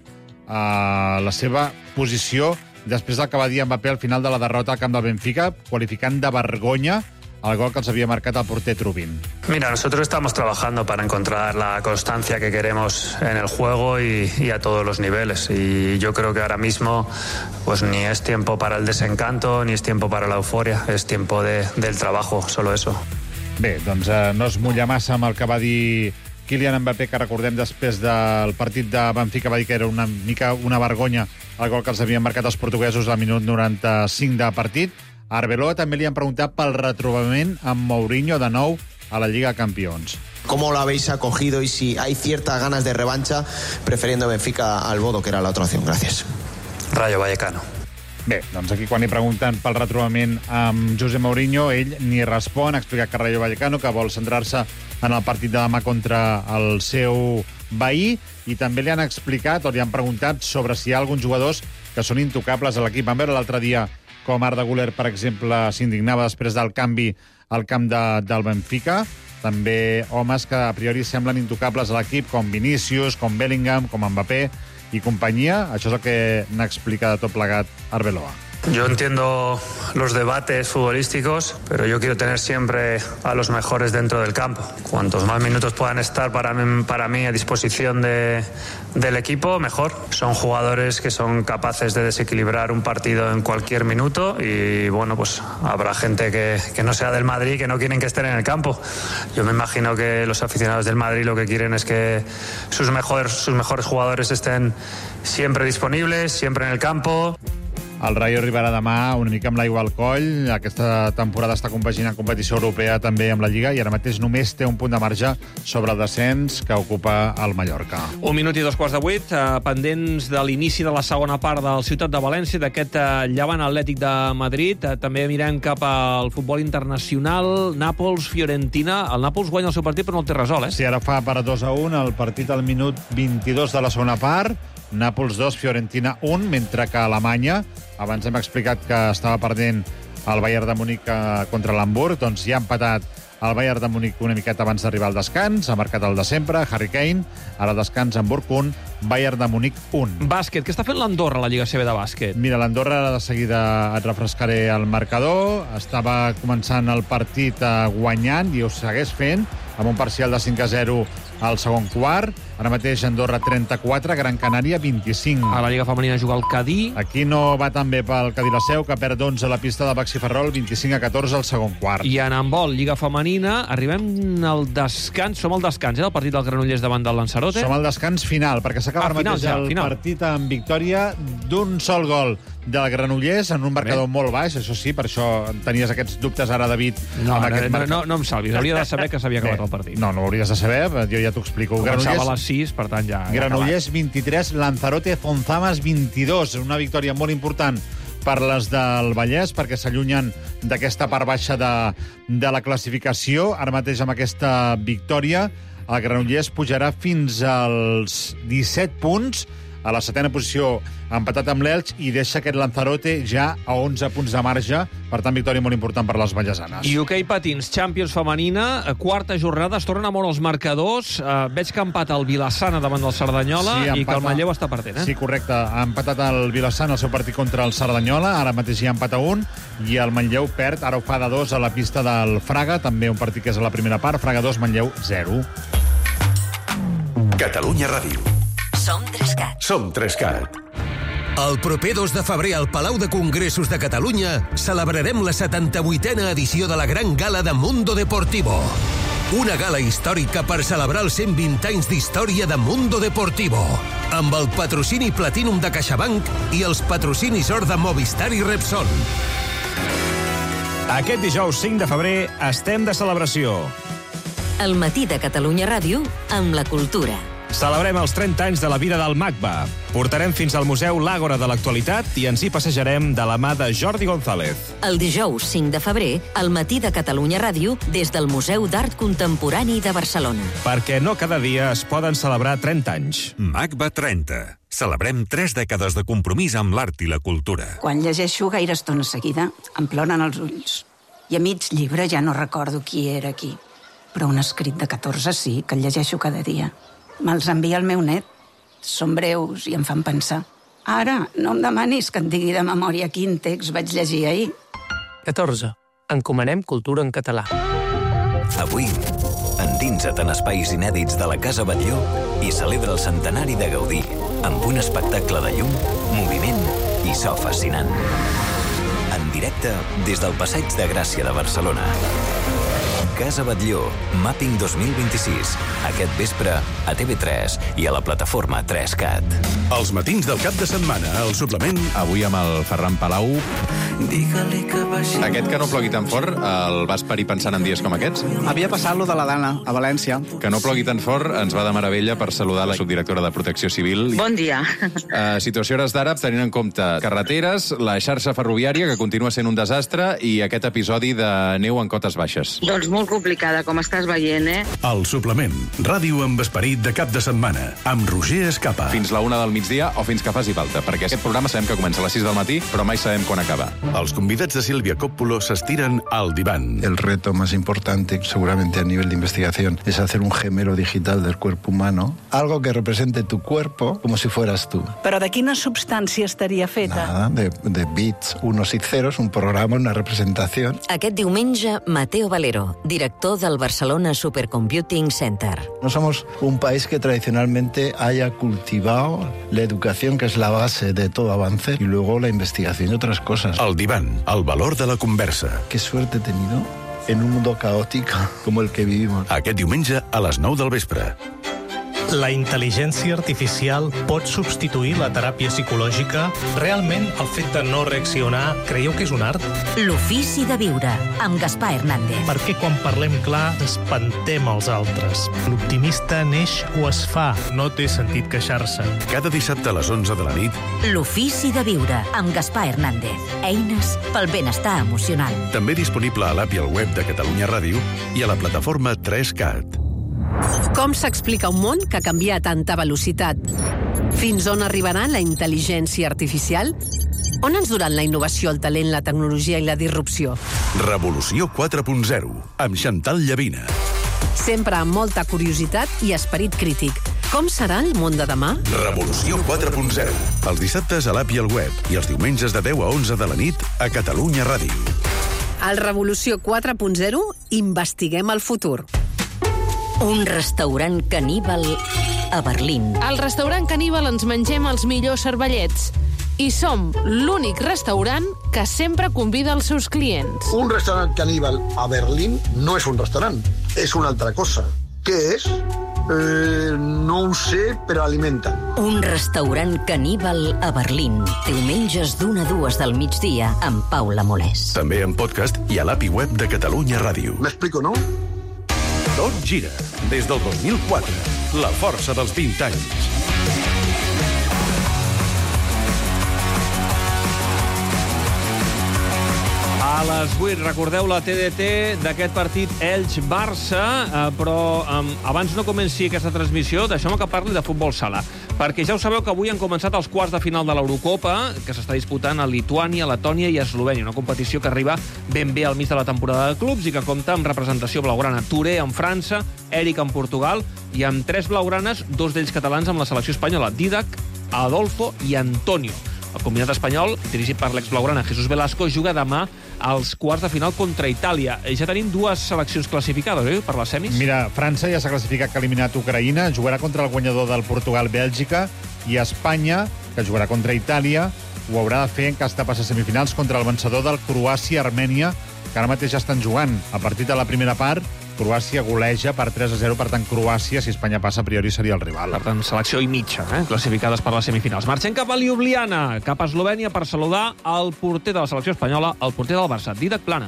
la seva posició després del que va dir Mbappé al final de la derrota al camp del Benfica, qualificant de vergonya el gol que els havia marcat el porter Trubin. Mira, nosotros estamos trabajando para encontrar la constancia que queremos en el juego y a todos los niveles. Y yo creo que ahora mismo pues ni es tiempo para el desencanto, ni es tiempo para la euforia. Es tiempo del trabajo, solo eso. Bé, doncs no es mulla massa amb el que va dir Kylian Mbappé, que recordem després del partit de Benfica va dir que era una mica una vergonya el gol que els havien marcat els portuguesos al minut 95 de partit. A Arbeloa també li han preguntat pel retrobament amb Mourinho de nou a la Lliga de Campions. ¿Cómo lo habéis acogido y si hay ciertas ganas de revancha prefiriendo Benfica al Bodo, que era la otra opción? Gracias. Rayo Vallecano. Bé, doncs aquí quan li pregunten pel retrobament amb José Mourinho, ell ni respon, ha explicat que Rayo Vallecano, que vol centrar-se en el partit de demà contra el seu veí, i també li han explicat o li han preguntat sobre si hi ha alguns jugadors que són intocables a l'equip. Vam veure l'altre dia com Arda Güler, per exemple, s'indignava després del canvi al camp del Benfica. També homes que a priori semblen intocables a l'equip, com Vinícius, com Bellingham, com Mbappé i companyia. Això és el que n'ha explicat de tot plegat Arbeloa. Yo entiendo los debates futbolísticos, pero yo quiero tener siempre a los mejores dentro del campo. Cuantos más minutos puedan estar para mí a disposición del equipo, mejor. Son jugadores que son capaces de desequilibrar un partido en cualquier minuto y, bueno, pues habrá gente que no sea del Madrid, que no quieren que estén en el campo. Yo me imagino que los aficionados del Madrid lo que quieren es que sus mejores jugadores estén siempre disponibles, siempre en el campo. El Rayo arribarà demà una mica amb l'aigua al coll. Aquesta temporada està compaginant competició europea també amb la Lliga i ara mateix només té un punt de marge sobre el descens que ocupa el Mallorca. 1 minut i 2:15, pendents de l'inici de la segona part del Ciutat de València, d'aquest Llevant Atlètic de Madrid. També mirem cap al futbol internacional. Nàpols-Fiorentina. El Nàpols guanya el seu partit però no el té resolt, Sí, ara fa per 2-1 el partit al minut 22 de la segona part. Nàpols 2, Fiorentina 1, mentre que a Alemanya, abans hem explicat que estava perdent el Bayern de Múnich contra l'Hamburg, doncs ja ha empatat el Bayern de Múnich una miqueta abans d'arribar al descans, ha marcat el de sempre, Harry Kane, ara descans, Hamburg 1, Bayern de Múnich 1. Bàsquet, què està fent l'Andorra, la Lliga CB de bàsquet? Mira, l'Andorra de seguida et refrescaré el marcador, estava començant el partit guanyant i ho segueix fent, amb un parcial de 5-0 al segon quart. Ara mateix Andorra 34, Gran Canària 25. A la Lliga Femenina juga el Cadí. Aquí no va tan bé pel Cadí la Seu, que perd 11 a la pista de Baxi Ferrol, 25-14 al segon quart. I en handbol, Lliga Femenina, arribem al descans, som al descans, del partit del Granollers davant del Lanzarote. Som al descans final, perquè s'acaba ara mateix el partit amb victòria d'un sol gol del Granollers en un marcador molt baix, això sí, per això tenies aquests dubtes ara, David. No em salvis, hauria de saber que s'havia acabat el partit. No ho hauries de saber, jo ja t'ho explico. Començava a les 6, per tant ja... Granollers 23, Lanzarote Fonzamas 22. Una victòria molt important per les del Vallès, perquè s'allunyen d'aquesta part baixa de la classificació. Ara mateix amb aquesta victòria, el Granollers pujarà fins als 17 punts, a la 7ª posició, empatat amb l'Elx, i deixa aquest Lanzarote ja a 11 punts de marge. Per tant, victòria molt important per les vallesanes. I hoquei patins, Champions femenina, quarta jornada, es tornen a moure els marcadors. Veig que ha empatat el Vilassana davant del Cerdanyola i que el Manlleu està perdent, Sí, correcte. Ha empatat el Vilassana el seu partit contra el Cerdanyola, ara mateix hi ha empat a 1, i el Manlleu perd, ara ho fa de 2 a la pista del Fraga, també un partit que és a la primera part, Fraga 2, Manlleu 0. Catalunya Ràdio. Som 3CAT. Som 3CAT. El proper 2 de febrer al Palau de Congressos de Catalunya celebrarem la 78a edició de la Gran Gala de Mundo Deportivo. Una gala històrica per celebrar els 120 anys d'història de Mundo Deportivo, amb el patrocini Platinum de CaixaBank i els patrocinis Or de Movistar i Repsol. Aquest dijous 5 de febrer estem de celebració. El matí de Catalunya Ràdio amb la cultura. Celebrem els 30 anys de la vida del MACBA. Portarem fins al Museu l'Àgora de l'Actualitat i ens hi passejarem de la mà de Jordi González. El dijous 5 de febrer, al matí de Catalunya Ràdio, des del Museu d'Art Contemporani de Barcelona. Perquè no cada dia es poden celebrar 30 anys. MACBA 30. Celebrem 3 dècades de compromís amb l'art i la cultura. Quan llegeixo gaire estona seguida, em ploren els ulls. I a mig llibre ja no recordo qui era qui. Però un escrit de 14 sí, que el llegeixo cada dia. Me'ls envia el meu net. Són breus i em fan pensar. Ara, no em demanis que et digui de memòria quin text vaig llegir ahir. 14. Encomanem cultura en català. Avui, endinsa't en espais inèdits de la Casa Batlló i celebra el centenari de Gaudí amb un espectacle de llum, moviment i so fascinant. En directe des del Passeig de Gràcia de Barcelona. Casa Batlló, Mapping 2026. Aquest vespre a TV3 i a la plataforma 3CAT. Els matins del cap de setmana, al suplement... Avui amb el Ferran Palau. Aquest que no plogui tan fort, el vas parir pensant en dies com aquests? Havia passat lo de la Dana, a València. Que no plogui tan fort ens va de meravella per saludar la subdirectora de Protecció Civil. Bon dia. Situació hores d'ara, tenint en compte carreteres, la xarxa ferroviària, que continua sent un desastre, i aquest episodi de neu en cotes baixes. Doncs molt complicada, com estàs veient, El suplement, ràdio amb esperit de cap de setmana, amb Roger Escapa. Fins la 1 del migdia o fins que faci falta, perquè aquest programa sabem que comença a les 6 del matí, però mai sabem quan acaba. Els convidats de Sílvia Coppola s'estiren al divan. El reto más importante, seguramente a nivel de investigación, es hacer un gemelo digital del cuerpo humano, algo que represente tu cuerpo como si fueras tú. Però de quina substància estaria feta? Nada, de bits, unos y ceros, un programa, una representación. Aquest diumenge, Mateo Valero, director del Barcelona Supercomputing Center. No somos un país que tradicionalmente haya cultivado la educación, que es la base de todo avance, y luego la investigación y otras cosas. El divan, el valor de la conversa. Qué suerte he tenido en un mundo caótico como el que vivimos. Aquest diumenge a les 9 del vespre. La intel·ligència artificial pot substituir la teràpia psicològica? Realment, el fet de no reaccionar, creieu que és un art? L'ofici de viure, amb Gaspar Hernández. Per què quan parlem clar espantem els altres? L'optimista neix o es fa, no té sentit queixar-se. Cada dissabte a les 11 de la nit, L'ofici de viure, amb Gaspar Hernández. Eines pel benestar emocional. també disponible a l'app i al web de Catalunya Ràdio i a la plataforma 3CAT. Com s'explica un món que canvia a tanta velocitat? Fins on arribarà la intel·ligència artificial? On ens duran la innovació, el talent, la tecnologia i la disrupció? Revolució 4.0, amb Xantal Llavina. Sempre amb molta curiositat i esperit crític. Com serà el món de demà? Revolució 4.0, els dissabtes a l'app i al web i els diumenges de 10 a 11 de la nit a Catalunya Ràdio. Al Revolució 4.0 investiguem el futur. Un restaurant caníbal a Berlín. Al restaurant caníbal ens mengem els millors cervellets. I som l'únic restaurant que sempre convida els seus clients. Un restaurant caníbal a Berlín no és un restaurant, és una altra cosa. Què és? No ho sé, però alimenta. Un restaurant caníbal a Berlín. Diumenges d'1 a 2 del migdia amb Paula Molés. També en podcast i a l'app i web de Catalunya Ràdio. M'explico, no? Tot gira. Des del 2004. La força dels 20 anys. A les 8, recordeu la TDT d'aquest partit Elx-Barça, però abans no comenci aquesta transmissió, deixeu-me que parli de futbol sala, perquè ja ho sabeu que avui han començat els quarts de final de l'Eurocopa, que s'està disputant a Lituània, Letònia i Eslovènia, una competició que arriba ben bé al mig de la temporada de clubs i que compta amb representació blaugrana. Touré en França, Eric en Portugal i amb 3 blaugranes, 2 d'ells catalans amb la selecció espanyola, Didac, Adolfo i Antonio. El combinat espanyol, dirigit per l'ex-blaugrana Jesús Velasco, juga demà als quarts de final contra Itàlia. Ja tenim 2 seleccions classificades, oi, per les semis? Mira, França ja s'ha classificat que ha eliminat Ucraïna, jugarà contra el guanyador del Portugal-Bèlgica, i Espanya, que jugarà contra Itàlia, ho haurà de fer en cas de passar semifinals contra el vencedor del Croàcia-Armènia, que ara mateix ja estan jugant. A partir de la primera part, Croàcia goleja per 3-0, per tant, Croàcia, si Espanya passa, a priori seria el rival. Per tant, selecció i mitja, classificades per les semifinals. Marxem cap a Ljubljana, cap a Eslovènia, per saludar el porter de la selecció espanyola, el porter del Barça, Didac Plana.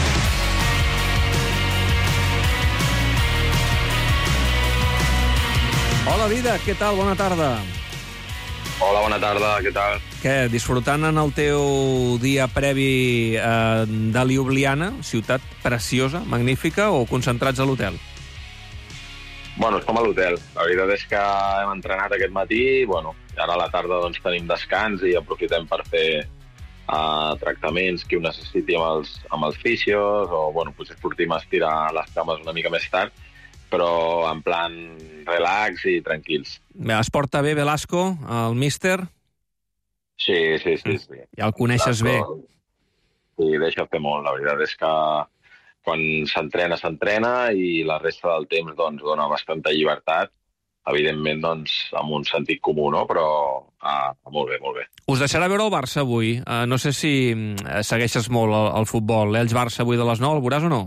Hola, Didac, què tal? Bona tarda. Hola, bona tarda, què tal? Què, disfrutant en el teu dia previ de Ljubljana, ciutat preciosa, magnífica, o concentrats a l'hotel? Bueno, estem a l'hotel. La veritat és que hem entrenat aquest matí, ara a la tarda doncs, tenim descans i aprofitem per fer tractaments que ho necessiti amb els fisios, o potser sortim a estirar les cames una mica més tard, però en plan relax i tranquils. Es porta bé Velasco, el míster? Sí. Ja el coneixes bé. Sí, deixa fer molt. La veritat és que quan s'entrena i la resta del temps dona bastanta llibertat, evidentment amb un sentit comú, no? Però molt bé, molt bé. Us deixarà veure el Barça avui. No sé si segueixes molt el futbol. Elx-Barça avui de les 9, el veuràs o no?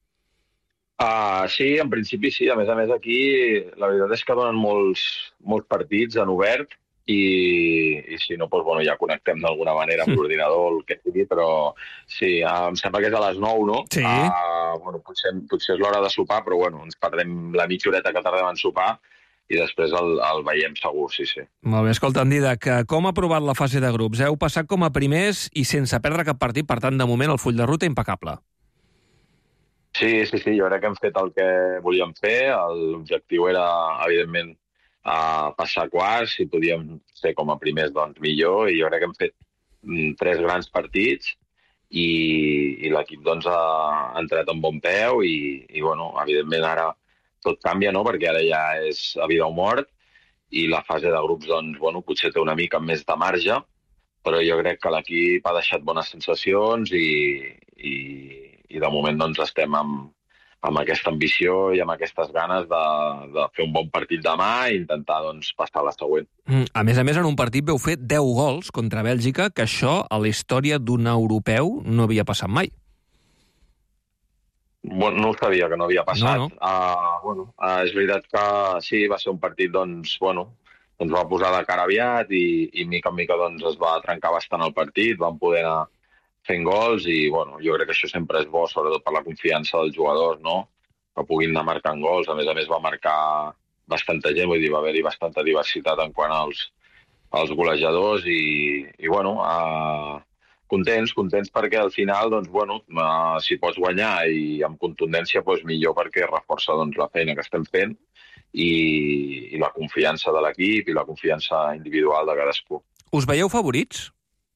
Sí, en principi sí. A més aquí, la veritat és que donen molts partits en obert i si no, ja connectem d'alguna manera amb l'ordinador, el que sigui, però sí, em sembla que és a les 9, no? Sí. Potser és l'hora de sopar, però ens perdem la mitja horeta que tardem en sopar i després el veiem segur, sí. Molt bé, escolta'm, Didac, com ha aprovat la fase de grups? Heu passat com a primers i sense perdre cap partit, per tant, de moment, el full de ruta impecable. Sí, jo crec que hem fet el que volíem fer. L'objectiu era, evidentment, passar quarts, si podíem ser com a primers, millor, i jo crec que hem fet 3 grans partits i l'equip ha entrat amb bon peu i evidentment ara tot canvia, no?, perquè ara ja és a vida o mort i la fase de grups potser té una mica més de marge, però jo crec que l'equip ha deixat bones sensacions i de moment estem amb aquesta ambició i amb aquestes ganes de fer un bon partit demà i intentar passar a la següent. A més, en un partit veu fer 10 gols contra Bèlgica, que això a la història d'un europeu no havia passat mai. Bueno, no ho sabia, que no havia passat. No. És veritat que sí, va ser un partit, doncs va posar de cara aviat i mica en mica doncs, es va trencar bastant el partit, vam poder anar fent gols i jo crec que això sempre és bo, sobretot per la confiança dels jugadors, no? Que puguin anar marcant gols. A més, va marcar bastanta gent, vull dir, va haver-hi bastanta diversitat en quant als golejadors i contents perquè al final, si pots guanyar i amb contundència, millor perquè reforça la feina que estem fent i la confiança de l'equip i la confiança individual de cadascú. Us veieu favorits?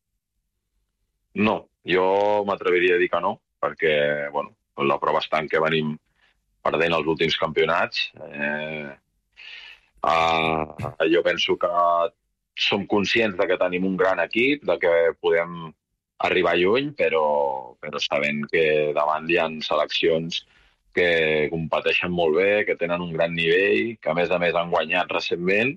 No, jo m'atreviria a dir que no, perquè la prova està en què venim perdent els últims campionats. Jo penso que som conscients de que tenim un gran equip, de que podem arribar lluny, però sabent que davant hi ha seleccions que competeixen molt bé, que tenen un gran nivell, que a més han guanyat recentment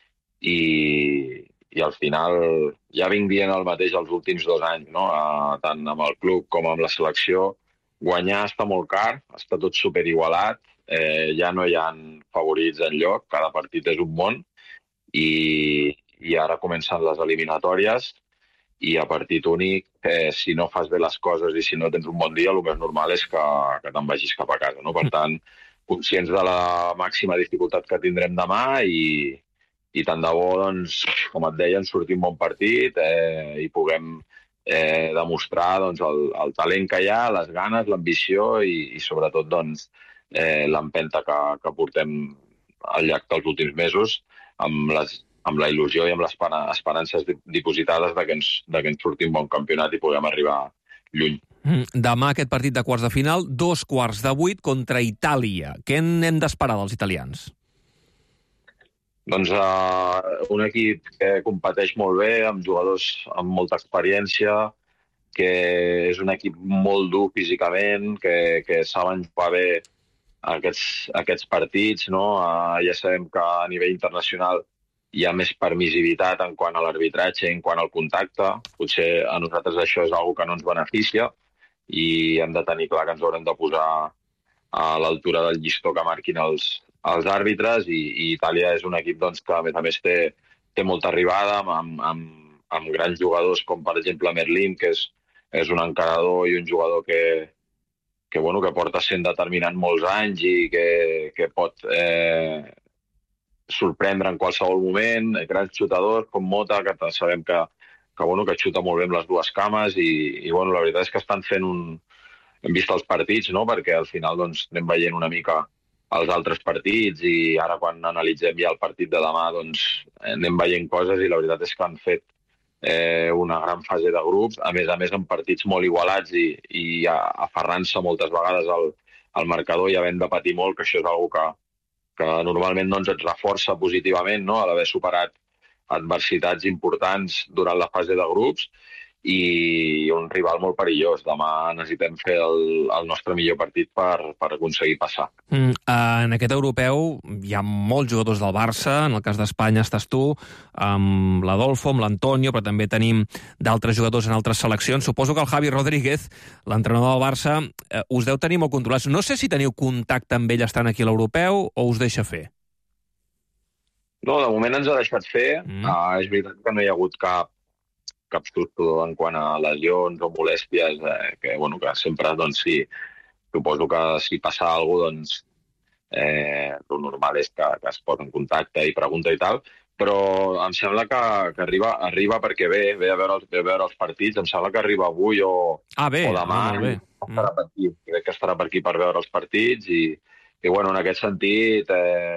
i al final ja vinc dient el mateix els últims 2 anys, no? Tant amb el club com amb la selecció. Guanyar està molt car, està tot superigualat, ja no hi ha favorits enlloc, cada partit és un món i ara comencen les eliminatòries i a partit únic, si no fas bé les coses i si no tens un bon dia, el més normal és que te'n vagis cap a casa, no? Per tant, conscients de la màxima dificultat que tindrem demà i tant de bo, com et deia, sortir un bon partit i puguem demostrar el talent que hi ha, les ganes, l'ambició i sobretot l'empenta que portem al llarg dels últims mesos amb la il·lusió i amb les esperances dipositades que ens surti un bon campionat i puguem arribar lluny. Demà aquest partit de quarts de final, 7:15 contra Itàlia. Què n'hem d'esperar dels italians? Doncs un equip que competeix molt bé, amb jugadors amb molta experiència, que és un equip molt dur físicament, que saben jugar bé aquests partits, no? Ja sabem que a nivell internacional hi ha més permissivitat en quant a l'arbitratge i en quant al contacte. Potser a nosaltres això és una cosa que no ens beneficia i hem de tenir clar que ens haurem de posar a l'altura del llistó que marquin els àrbitres i Itàlia és un equip que a més té molta arribada amb grans jugadors com per exemple Merlin, que és un encarador i un jugador que porta sent determinant molts anys i que pot sorprendre en qualsevol moment, grans xutadors com Mota, que sabem que xuta molt bé amb les dues cames i la veritat és que estan fent hem vist els partits, no? Perquè al final anem veient una mica els altres partits i ara quan analitzem ja el partit de demà anem veient coses i la veritat és que han fet una gran fase de grups, a més en partits molt igualats i aferrant-se moltes vegades al marcador i havent de patir molt, que això és una cosa que normalment et reforça positivament, no? A l'haver superat adversitats importants durant la fase de grups i un rival molt perillós. Demà necessitem fer el nostre millor partit per aconseguir passar. En aquest europeu hi ha molts jugadors del Barça, en el cas d'Espanya estàs tu, amb l'Adolfo, amb l'Antonio, però també tenim d'altres jugadors en altres seleccions. Suposo que el Javi Rodríguez, l'entrenador del Barça, us deu tenir molt controlats. No sé si teniu contacte amb ell estant aquí a l'europeu o us deixa fer. No, de moment ens ha deixat fer. És veritat que no hi ha hagut cap susto en quant a lesions o molèsties, que sempre, suposo que si passa alguna cosa, el normal és que es posa en contacte i pregunta i tal, però em sembla que arriba perquè ve a veure els partits, em sembla que arriba avui o demà. Estarà per aquí. Crec que estarà per aquí per veure els partits i en aquest sentit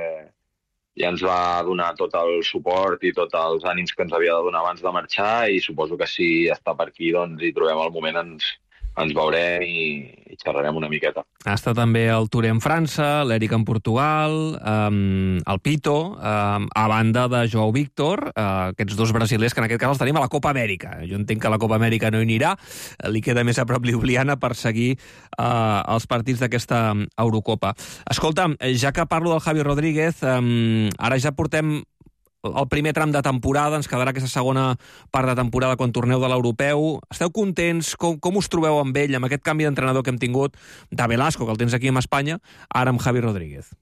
ja ens va donar tot el suport i tots els ànims que ens havia de donar abans de marxar i suposo que si està per aquí hi trobem el moment, ens veurem i xerrarem una miqueta. Està també el Touré en França, l'Eric en Portugal, el Pito, a banda de Joao Víctor, aquests dos brasilers que en aquest cas els tenim a la Copa Amèrica. Jo entenc que a la Copa Amèrica no hi anirà, li queda més a prop Ljubljana per seguir els partits d'aquesta Eurocopa. Escolta'm, ja que parlo del Javi Rodríguez, ara ja portem el primer tram de temporada, ens quedarà aquesta segona part de temporada quan torneu de l'europeu. Esteu contents? Com us trobeu amb ell, amb aquest canvi d'entrenador que hem tingut de Velasco, que el tens aquí a Espanya, ara amb Javi Rodríguez?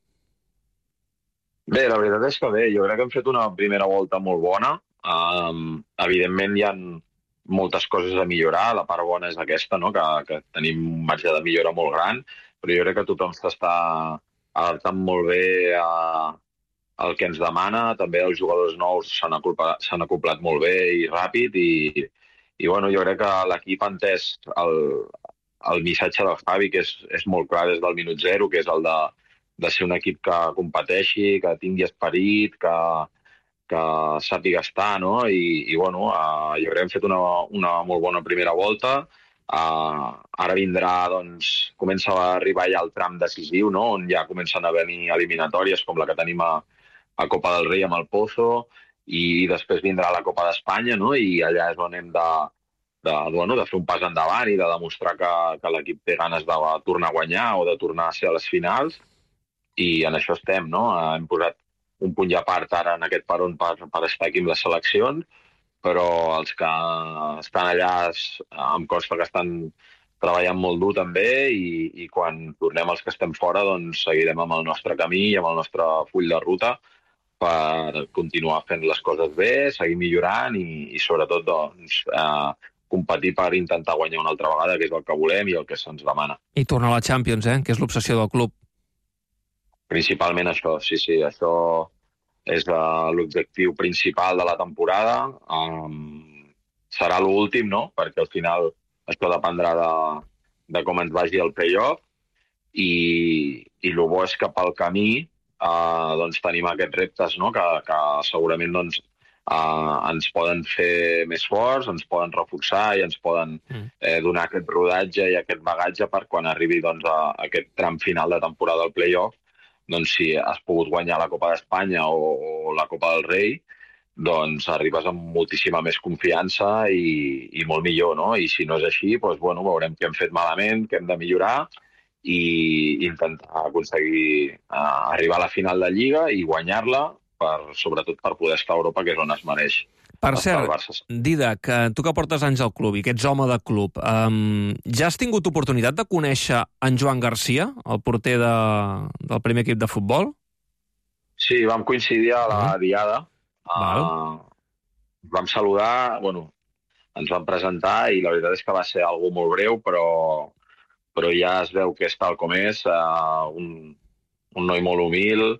Bé, la veritat és que bé, jo crec que hem fet una primera volta molt bona. Evidentment hi ha moltes coses a millorar, la part bona és aquesta, no? que tenim un marge de millora molt gran, però jo crec que tothom s'està adaptant molt bé al que ens demana, també els jugadors nous s'han acoplat molt bé i ràpid, i bueno, jo crec que l'equip ha entès el missatge del Javi, que és molt clar des del minut zero, que és el de ser un equip que competeixi, que tingui esperit, que sàpiga estar, no? I bueno, jo crec que hem fet una molt bona primera volta. Ara vindrà, doncs, comença a arribar ja el tram decisiu, no? On ja comencen a venir eliminatòries, com la que tenim a Copa del Rei amb el Pozo, i després vindrà la Copa d'Espanya, no? I allà és on hem de fer un pas endavant i de demostrar que l'equip té ganes de tornar a guanyar o de tornar a ser a les finals. I en això estem, no? Hem posat un punt a part ara en aquest peron per estar aquí amb les seleccions, però els que estan allà em consta que estan treballant molt dur també, i quan tornem els que estem fora doncs seguirem amb el nostre camí i amb el nostre full de ruta per continuar fent les coses bé, seguir millorant i sobretot doncs, competir per intentar guanyar una altra vegada, que és el que volem i el que se'ns demana. I tornar a la Champions, que és l'obsessió del club. Principalment això, sí, això és l'objectiu principal de la temporada. Serà l'últim, no? Perquè al final això dependrà de com ens vagi el play-off, i el bo és que pel camí doncs tenim aquests reptes, no? Que segurament doncs, ens poden fer més forts, ens poden reforçar i ens poden donar aquest rodatge i aquest bagatge per quan arribi doncs, a aquest tram final de temporada del play-off. Doncs si has pogut guanyar la Copa d'Espanya o la Copa del Rei, doncs arribes amb moltíssima més confiança i molt millor, no? I si no és així, doncs, bueno, veurem què hem fet malament, què hem de millorar i intentar aconseguir arribar a la final de Lliga i guanyar-la, sobretot per poder estar a Europa, que és on es mereix. Per cert, Didac, tu que portes anys al club i que ets home de club, ja has tingut oportunitat de conèixer en Joan Garcia, el porter del primer equip de futbol? Sí, vam coincidir a la diada. Vam saludar, ens vam presentar i la veritat és que va ser algo molt breu, però ja es veu que és tal com és, un noi molt humil.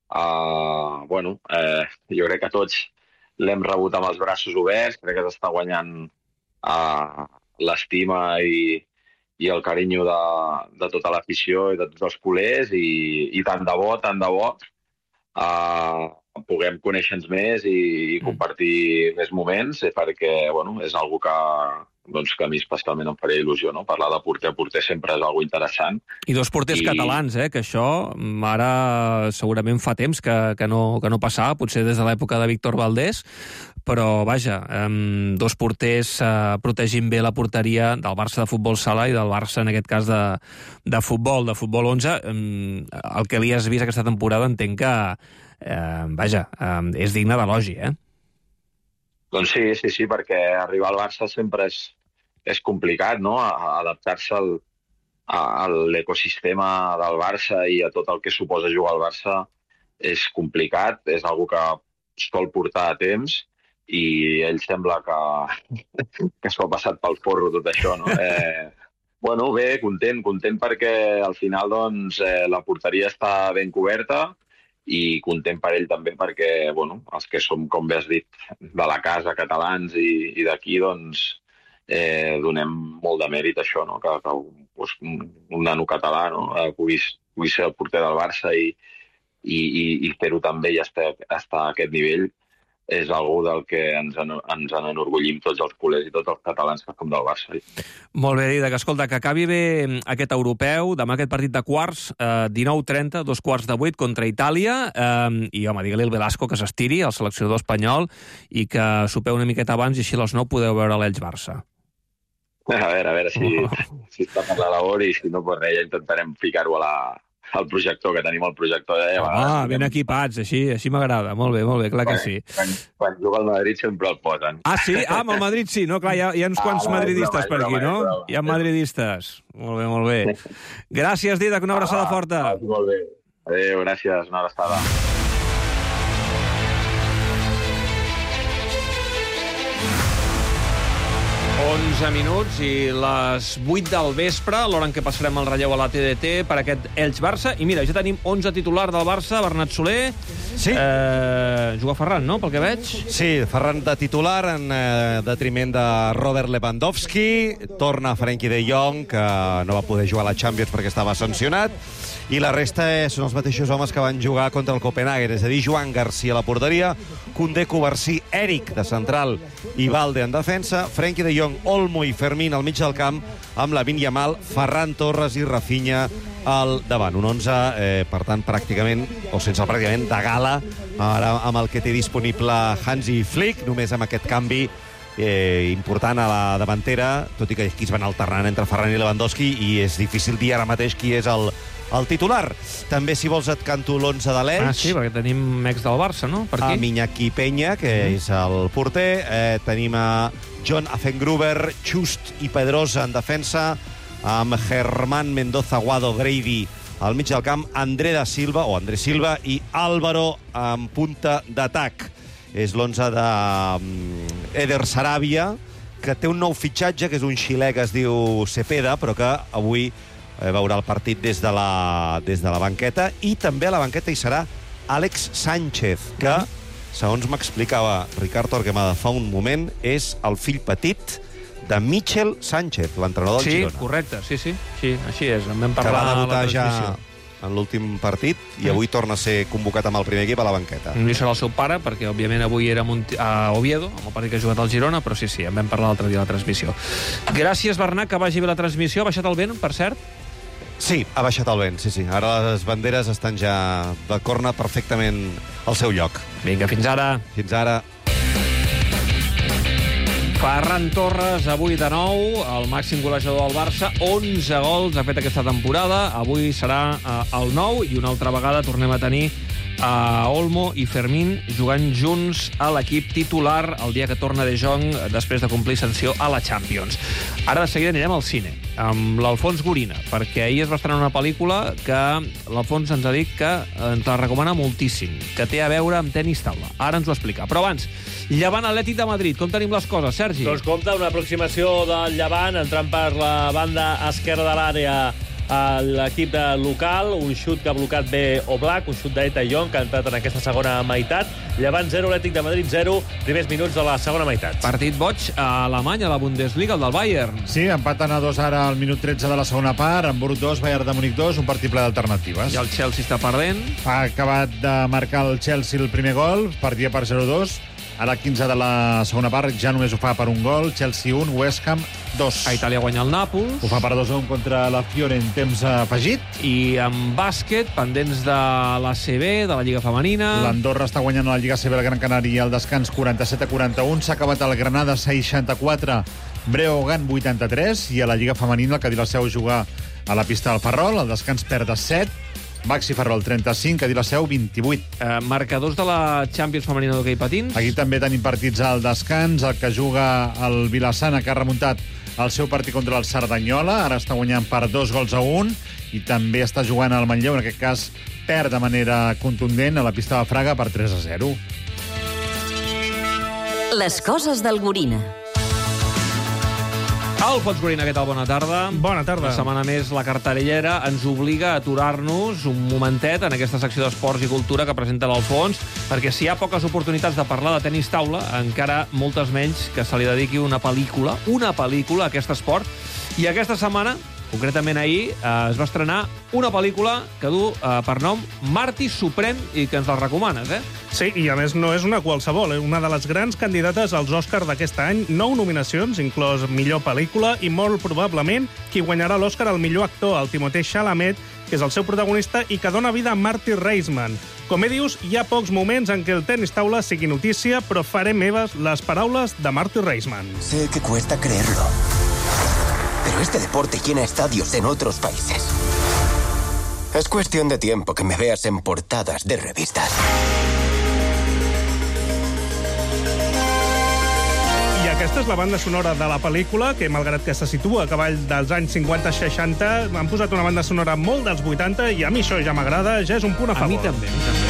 Jo crec que tots l'hem rebut amb els braços oberts, crec que s'està guanyant l'estima i el carinyo de tota l'afició i de tots els culers, i tant de bo puguem conèixer-nos més i compartir més moments, perquè és algo que a mi especialment em faria il·lusió, no? Parlar de porter a porter sempre és algo interessant. I dos porters catalans, que això ara segurament fa temps que no passava, potser des de l'època de Víctor Valdés, però vaja, dos porters protegint bé la porteria del Barça de futbol sala i del Barça, en aquest cas, de futbol 11. El que li has vist aquesta temporada entenc que, és digne d'elogi, Doncs sí, perquè arribar al Barça sempre és complicat, no? Adaptar-se a l'ecosistema del Barça i a tot el que suposa jugar al Barça és complicat, és algo que sol portar a temps, i ell sembla que s'ho ha passat pel forro tot això, no? Bé, content perquè al final doncs, la porteria està ben coberta, i content per ell també perquè els que som, com bé has dit, de la casa, catalans i d'aquí, doncs donem molt de mèrit a això, no? Que un nano català pugui ser el porter del Barça i fer-ho també i estar a aquest nivell és algo del que ens enorgullim tots els culers i tots els catalans que som del Barça. Molt bé, Didac. Escolta, que acabi bé aquest europeu, demà aquest partit de quarts, 19:30, 7:45 contra Itàlia, i home, digue-li al Velasco que s'estiri, el seleccionador espanyol, i que sopeu una miqueta abans i així a les 9 podeu veure l'Elx-Barça. A veure si està per la labor, i si no, ja intentarem ficar-ho a el projector, que tenim el projector. Ben equipats, així m'agrada. Molt bé, clar que sí. Quan juga al Madrid sempre el posen. Ah, sí? Amb el Madrid sí, no? Clar, hi ha uns quants madridistes per aquí, no? Hi ha madridistes. Molt bé. Gràcies, Didac, una abraçada forta. Molt bé. Adéu, gràcies, una abraçada. Minuts i les 8 del vespre, l'hora en què passarem el relleu a la TDT per aquest Elx-Barça. I mira, ja tenim 11 titular del Barça, Bernat Soler. Sí. Juga Ferran, no?, pel que veig. Sí, Ferran de titular en detriment de Robert Lewandowski. Torna Frenkie de Jong, que no va poder jugar a la Champions perquè estava sancionat. I la resta són els mateixos homes que van jugar contra el Copenhagen, és a dir, Joan Garcia a la porteria, Koundé, Covarsí, Eric de central i Valde en defensa, Frenkie de Jong, Olmo i Fermín al mig del camp, amb Lamine Yamal, Ferran Torres i Rafinha al davant. Un 11, per tant, pràcticament, o sense pràcticament, de gala, ara amb el que té disponible Hansi Flick, només amb aquest canvi important a la davantera, tot i que aquí es van alternant entre Ferran i Lewandowski, i és difícil dir ara mateix qui és el titular. També, si vols, et canto l'11 de l'Elx. Ah, sí, perquè tenim ex del Barça, no? Per aquí. Amb Iñaki Peña, que és el porter. Tenim a John Afengruber, Chust i Pedrosa en defensa, amb Germán Mendoza, Guado, Grady al mig del camp, André Silva i Álvaro en punta d'atac. És l'11 d'Eder Sarabia, que té un nou fitxatge, que és un xilè que es diu Cepeda, però que avui veurà el partit des de la banqueta, i també a la banqueta hi serà Àlex Sánchez, que, segons m'explicava Ricard Torquemada fa un moment, és el fill petit de Michel Sánchez, l'entrenador del Girona. Sí, correcte, sí, així és. En vam parlar que va debutar a la transmissió. Ja en l'últim partit, i avui torna a ser convocat amb el primer equip a la banqueta. No hi serà el seu pare, perquè òbviament avui era a Oviedo, amb el partit que ha jugat al Girona, però sí, en vam parlar l'altre dia a la transmissió. Gràcies, Bernat, que vagi bé la transmissió. Ha baixat el vent, per cert? Sí, ha baixat el vent, sí. Ara les banderes estan ja de corna perfectament al seu lloc. Vinga, fins ara. Fins ara. Ferran Torres, avui de nou, el màxim golejador del Barça, 11 gols ha fet aquesta temporada, avui serà el 9, i una altra vegada tornem a tenir a Olmo i Fermín jugant junts a l'equip titular el dia que torna De Jong després de complir sanció a la Champions. Ara de seguida anirem al cine, amb l'Alfons Gorina, perquè ahir es va estrenar una pel·lícula que l'Alfons ens ha dit que ens la recomana moltíssim, que té a veure amb tenis taula. Ara ens ho explica. Però abans, Llevant Atlètic de Madrid, com tenim les coses, Sergi? Doncs compte, una aproximació del Llevant, entrant per la banda esquerra de l'àrea a l'equip local, un xut que ha blocat bé Oblak, un xut d'Eta Young, que ha entrat en aquesta segona meitat. Llevant 0, Atlètic de Madrid 0, primers minuts de la segona meitat. Partit boig a Alemanya, a la Bundesliga, el del Bayern. Sí, empaten a 2 ara al minut 13 de la segona part, Hamburg 2, Bayern de Múnich 2, un partit ple d'alternatives. I el Chelsea està perdent. Ha acabat de marcar el Chelsea el primer gol, partia per 0-2. A la 15 de la segona part ja només ho fa per un gol. Chelsea 1, West Ham 2. A Itàlia guanya el Nàpols. Ho fa per 2-1 contra la Fiore en temps afegit. I en bàsquet, pendents de l'ACB, de la Lliga Femenina. L'Andorra està guanyant a la Lliga ACB el Gran Canari al descans 47-41. S'ha acabat el Granada 64, Breogán 83. I a la Lliga Femenina el Cadí-la-Seu juga a la pista del Ferrol. Al descans perd de 7. Baxi Ferrol 35, Cadí-la-Seu 28. Marcadors de la Champions femenina d'hoquei patins. Aquí també tenim partits al descans, el que juga el Vilassana, que ha remuntat el seu partit contra el Cerdanyola, ara està guanyant per 2-1, i també està jugant el Manlleu, en aquest cas perd de manera contundent a la pista de Fraga per 3-0. Les coses del Gorina. Alfons Gorina, què tal? Bona tarda. Bona tarda. Una setmana més la cartellera ens obliga a aturar-nos un momentet en aquesta secció d'esports i cultura que presenta l'Alfons, perquè si hi ha poques oportunitats de parlar de tenis taula, encara moltes menys que se li dediqui una pel·lícula a aquest esport. I aquesta setmana, concretament ahir, es va estrenar una pel·lícula que du per nom Marty Suprem i que ens la recomanes, eh? Sí, i a més no és una qualsevol, una de les grans candidates als Òscars d'aquest any, 9 nominacions, inclòs millor pel·lícula, i molt probablement qui guanyarà l'Òscar al millor actor, el Timothée Chalamet, que és el seu protagonista i que dona vida a Marty Reisman. Com dius, hi ha pocs moments en què el tenis taula sigui notícia, però faré meves les paraules de Marty Reisman. Sé que cuesta creerlo, pero este deporte llena estadios en otros países. Es cuestión de tiempo que me veas en portadas de revistas. I aquesta és la banda sonora de la pel·lícula, que malgrat que se situa a cavall dels anys 50-60, han posat una banda sonora molt dels 80 i a mi això ja m'agrada, ja és un punt a favor. A mi també.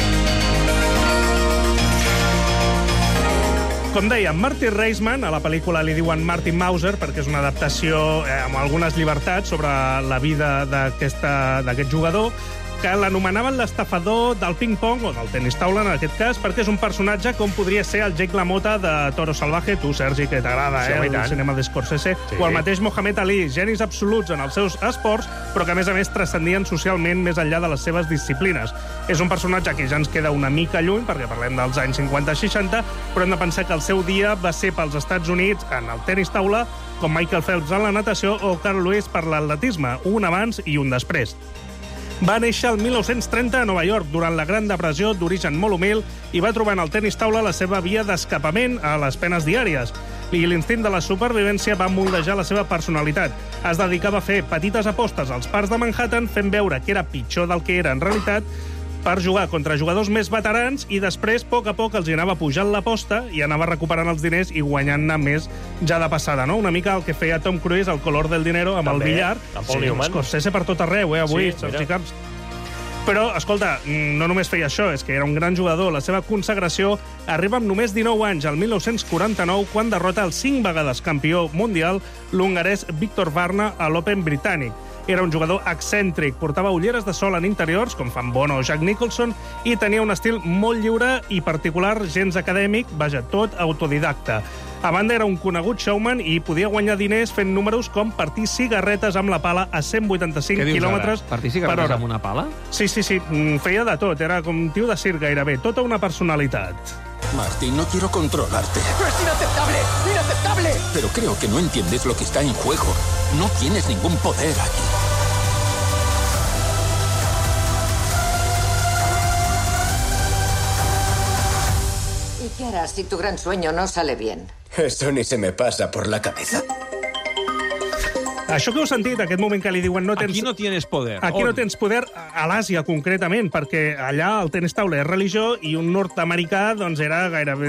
Com deia, Marty Reisman, a la pel·lícula li diuen Marty Mauser, perquè és una adaptació amb algunes llibertats sobre la vida d'aquest jugador, que l'anomenaven l'estafador del ping-pong, o del tenis taula en aquest cas, perquè és un personatge com podria ser el Jake LaMotta de Toro Salvaje, tu, Sergi, que t'agrada, el cinema d'Scorsese, o el mateix Mohamed Ali, genis absoluts en els seus esports, però que, a més transcendien socialment més enllà de les seves disciplines. És un personatge que ja ens queda una mica lluny, perquè parlem dels anys 50-60, però hem de pensar que el seu dia va ser pels Estats Units en el tenis taula, com Michael Phelps en la natació o Carl Lewis per l'atletisme, un abans i un després. Va néixer el 1930 a Nova York durant la Gran Depressió, d'origen molt humil, i va trobar en el tenis taula la seva via d'escapament a les penes diàries. I l'instint de la supervivència va moldejar la seva personalitat. Es dedicava a fer petites apostes als parcs de Manhattan, fent veure que era pitjor del que era en realitat, per jugar contra jugadors més veterans, i després, a poc els hi anava pujant l'aposta i anava recuperant els diners i guanyant-ne més ja de passada, no? Una mica el que feia Tom Cruise, el color del dinero, amb el billar. Sí, Scorsese per tot arreu, avui, sí, Camps. Però, escolta, no només feia això, és que era un gran jugador. La seva consagració arriba amb només 19 anys, al 1949, quan derrota el 5 vegades campió mundial, l'hongarès Viktor Varna, a l'Open britànic. Era un jugador excèntric, portava ulleres de sol en interiors, com fan Bono o Jack Nicholson, i tenia un estil molt lliure i particular, gens acadèmic, vaja, tot autodidacta. A banda, era un conegut showman i podia guanyar diners fent números com partir cigarretes amb la pala a 185 quilòmetres per hora. Partir cigarretes amb una pala? Sí, feia de tot, era com un tio de circ gairebé, tota una personalitat. Marty, no quiero controlarte. ¡Pero es inaceptable! ¡Inaceptable! Pero creo que no entiendes lo que está en juego. No tienes ningún poder aquí. ¿Y qué harás si tu gran sueño no sale bien? Eso ni se me pasa por la cabeza. Això que heu sentit, aquest moment que li diuen... Aquí no tienes poder. Aquí no tens poder, a l'Àsia concretament, perquè allà el tenis taula és religió i un nord-americà era gairebé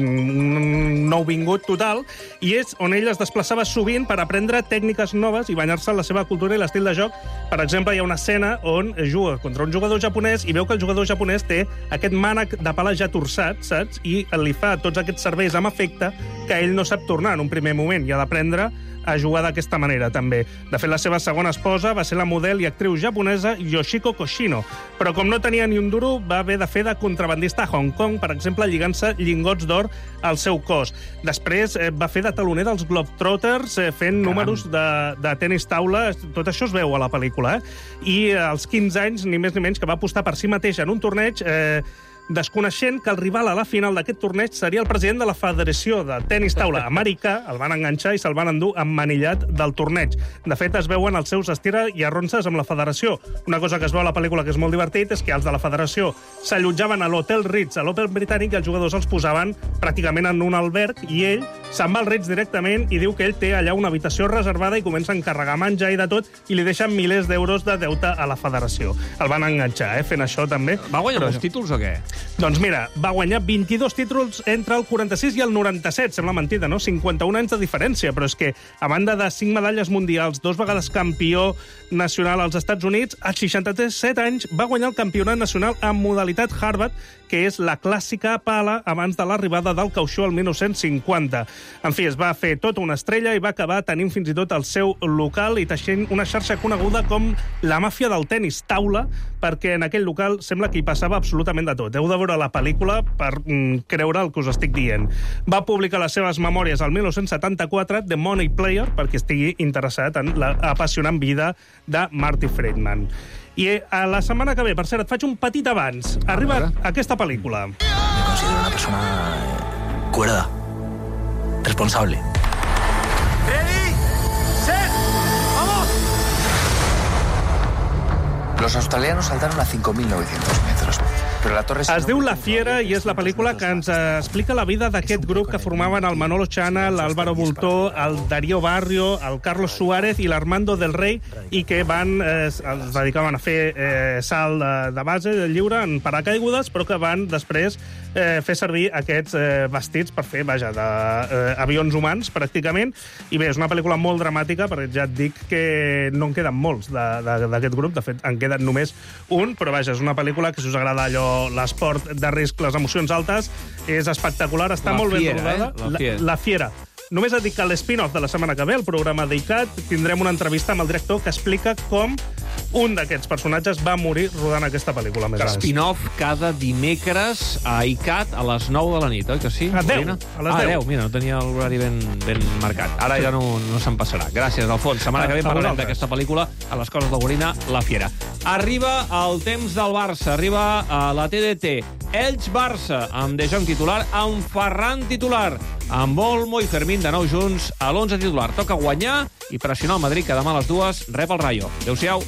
un nouvingut total, i és on ell es desplaçava sovint per aprendre tècniques noves i banyar-se en la seva cultura i l'estil de joc. Per exemple, hi ha una escena on juga contra un jugador japonès i veu que el jugador japonès té aquest mànec de pala ja torçat, saps? I li fa tots aquests serveis amb efecte que ell no sap tornar en un primer moment i ha d'aprendre a jugar d'aquesta manera, també. De fet, la seva segona esposa va ser la model i actriu japonesa Yoshiko Koshino, però com no tenia ni un duro, va haver de fer de contrabandista a Hong Kong, per exemple, lligant-se lingots d'or al seu cos. Després va fer de taloner dels Globetrotters, fent números de tenis taula. Tot això es veu a la pel·lícula, I als 15 anys, ni més ni menys, que va apostar per si mateix en un torneig, desconeixent que el rival a la final d'aquest torneig seria el president de la Federació de Tenis Taula americà. El van enganxar i se'l van endur emmanillat del torneig. De fet, es veuen els seus estira i arronses amb la federació. Una cosa que es veu a la pel·lícula que és molt divertit és que els de la federació s'allotjaven a l'Hotel Ritz, a l'Open britànic, i els jugadors els posaven pràcticament en un alberg, i ell se'n va al Ritz directament i diu que ell té allà una habitació reservada i comença a encarregar menjar i de tot, i li deixen milers d'euros de deute a la federació. El van enganxar, fent això també. Va guanyar molts títols o què? Doncs mira, va guanyar 22 títols entre el 46 i el 97. Sembla mentida, no? 51 anys de diferència, però és que, a banda de 5 medalles mundials, 2 vegades campió nacional als Estats Units, als 67 anys va guanyar el campionat nacional en modalitat Harvard, que és la clàssica pala abans de l'arribada del cautxú al 1950. En fi, es va fer tota una estrella i va acabar tenint fins i tot el seu local i teixint una xarxa coneguda com la màfia del tenis taula, perquè en aquell local sembla que hi passava absolutament de tot. Heu de veure la pel·lícula per creure el que us estic dient. Va publicar les seves memòries al 1974, The Money Player, perquè estigui interessat en la apassionant vida de Marty Friedman. I a la setmana que ve, per cert, et faig un petit abans. Arriba aquesta pel·lícula. Me considero una persona cuerda, responsable. ¡Ready! ¡Set! ¡Vamos! Los australianos saltaron a 5.900 metros. Es diu La Fiera i és la pel·lícula que ens explica la vida d'aquest grup que formaven el Manolo Chana, l'Álvaro Bultó, el Darío Barrio, el Carlos Suárez i l'Armando del Rey, i que es dedicaven a fer salt de base lliure en paracaigudes, però que van després fer servir aquests vestits per fer, d'avions humans, pràcticament. I bé, és una pel·lícula molt dramàtica, perquè ja et dic que no en queden molts d'aquest grup, de fet, en queden només un, però vaja, és una pel·lícula que, si us agrada allò, l'esport de risc, les emocions altes, és espectacular, està molt ben rodada. La Fiera. Només et dic que l'spin-off de la setmana que ve, el programa d'ICAT, tindrem una entrevista amb el director que explica com un d'aquests personatges va morir rodant aquesta pel·lícula. Spin-off cada dimecres a ICAT a les 9 de la nit, oi que sí? A 10. A les 10. Mira, no tenia l'horari ben marcat. Ara ja no se'n passarà. Gràcies, Alfons. Setmana que ve parlarem d'aquesta pel·lícula a les coses del Gorina, La Fiera. Arriba el temps del Barça, arriba a la TDT. Elx-Barça, amb De Jong titular, amb Ferran titular, amb Olmo i Fermín de nou junts a l'11 titular. Toca guanyar i pressionar el Madrid, que demà a les 2 rep el Rayo. Adéu-siau.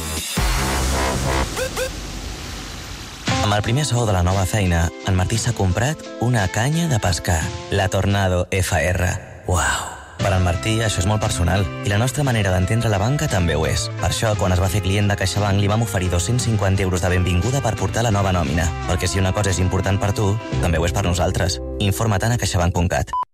Amb el primer sou de la nova feina, en Martí s'ha comprat una canya de pescar, la Tornado FR. Uau! Per en Martí, això és molt personal, i la nostra manera d'entendre la banca també ho és. Per això, quan es va fer client de CaixaBank, li vam oferir 250 euros de benvinguda per portar la nova nòmina. Perquè si una cosa és important per tu, també ho és per nosaltres. Informa-te'n a caixabank.cat.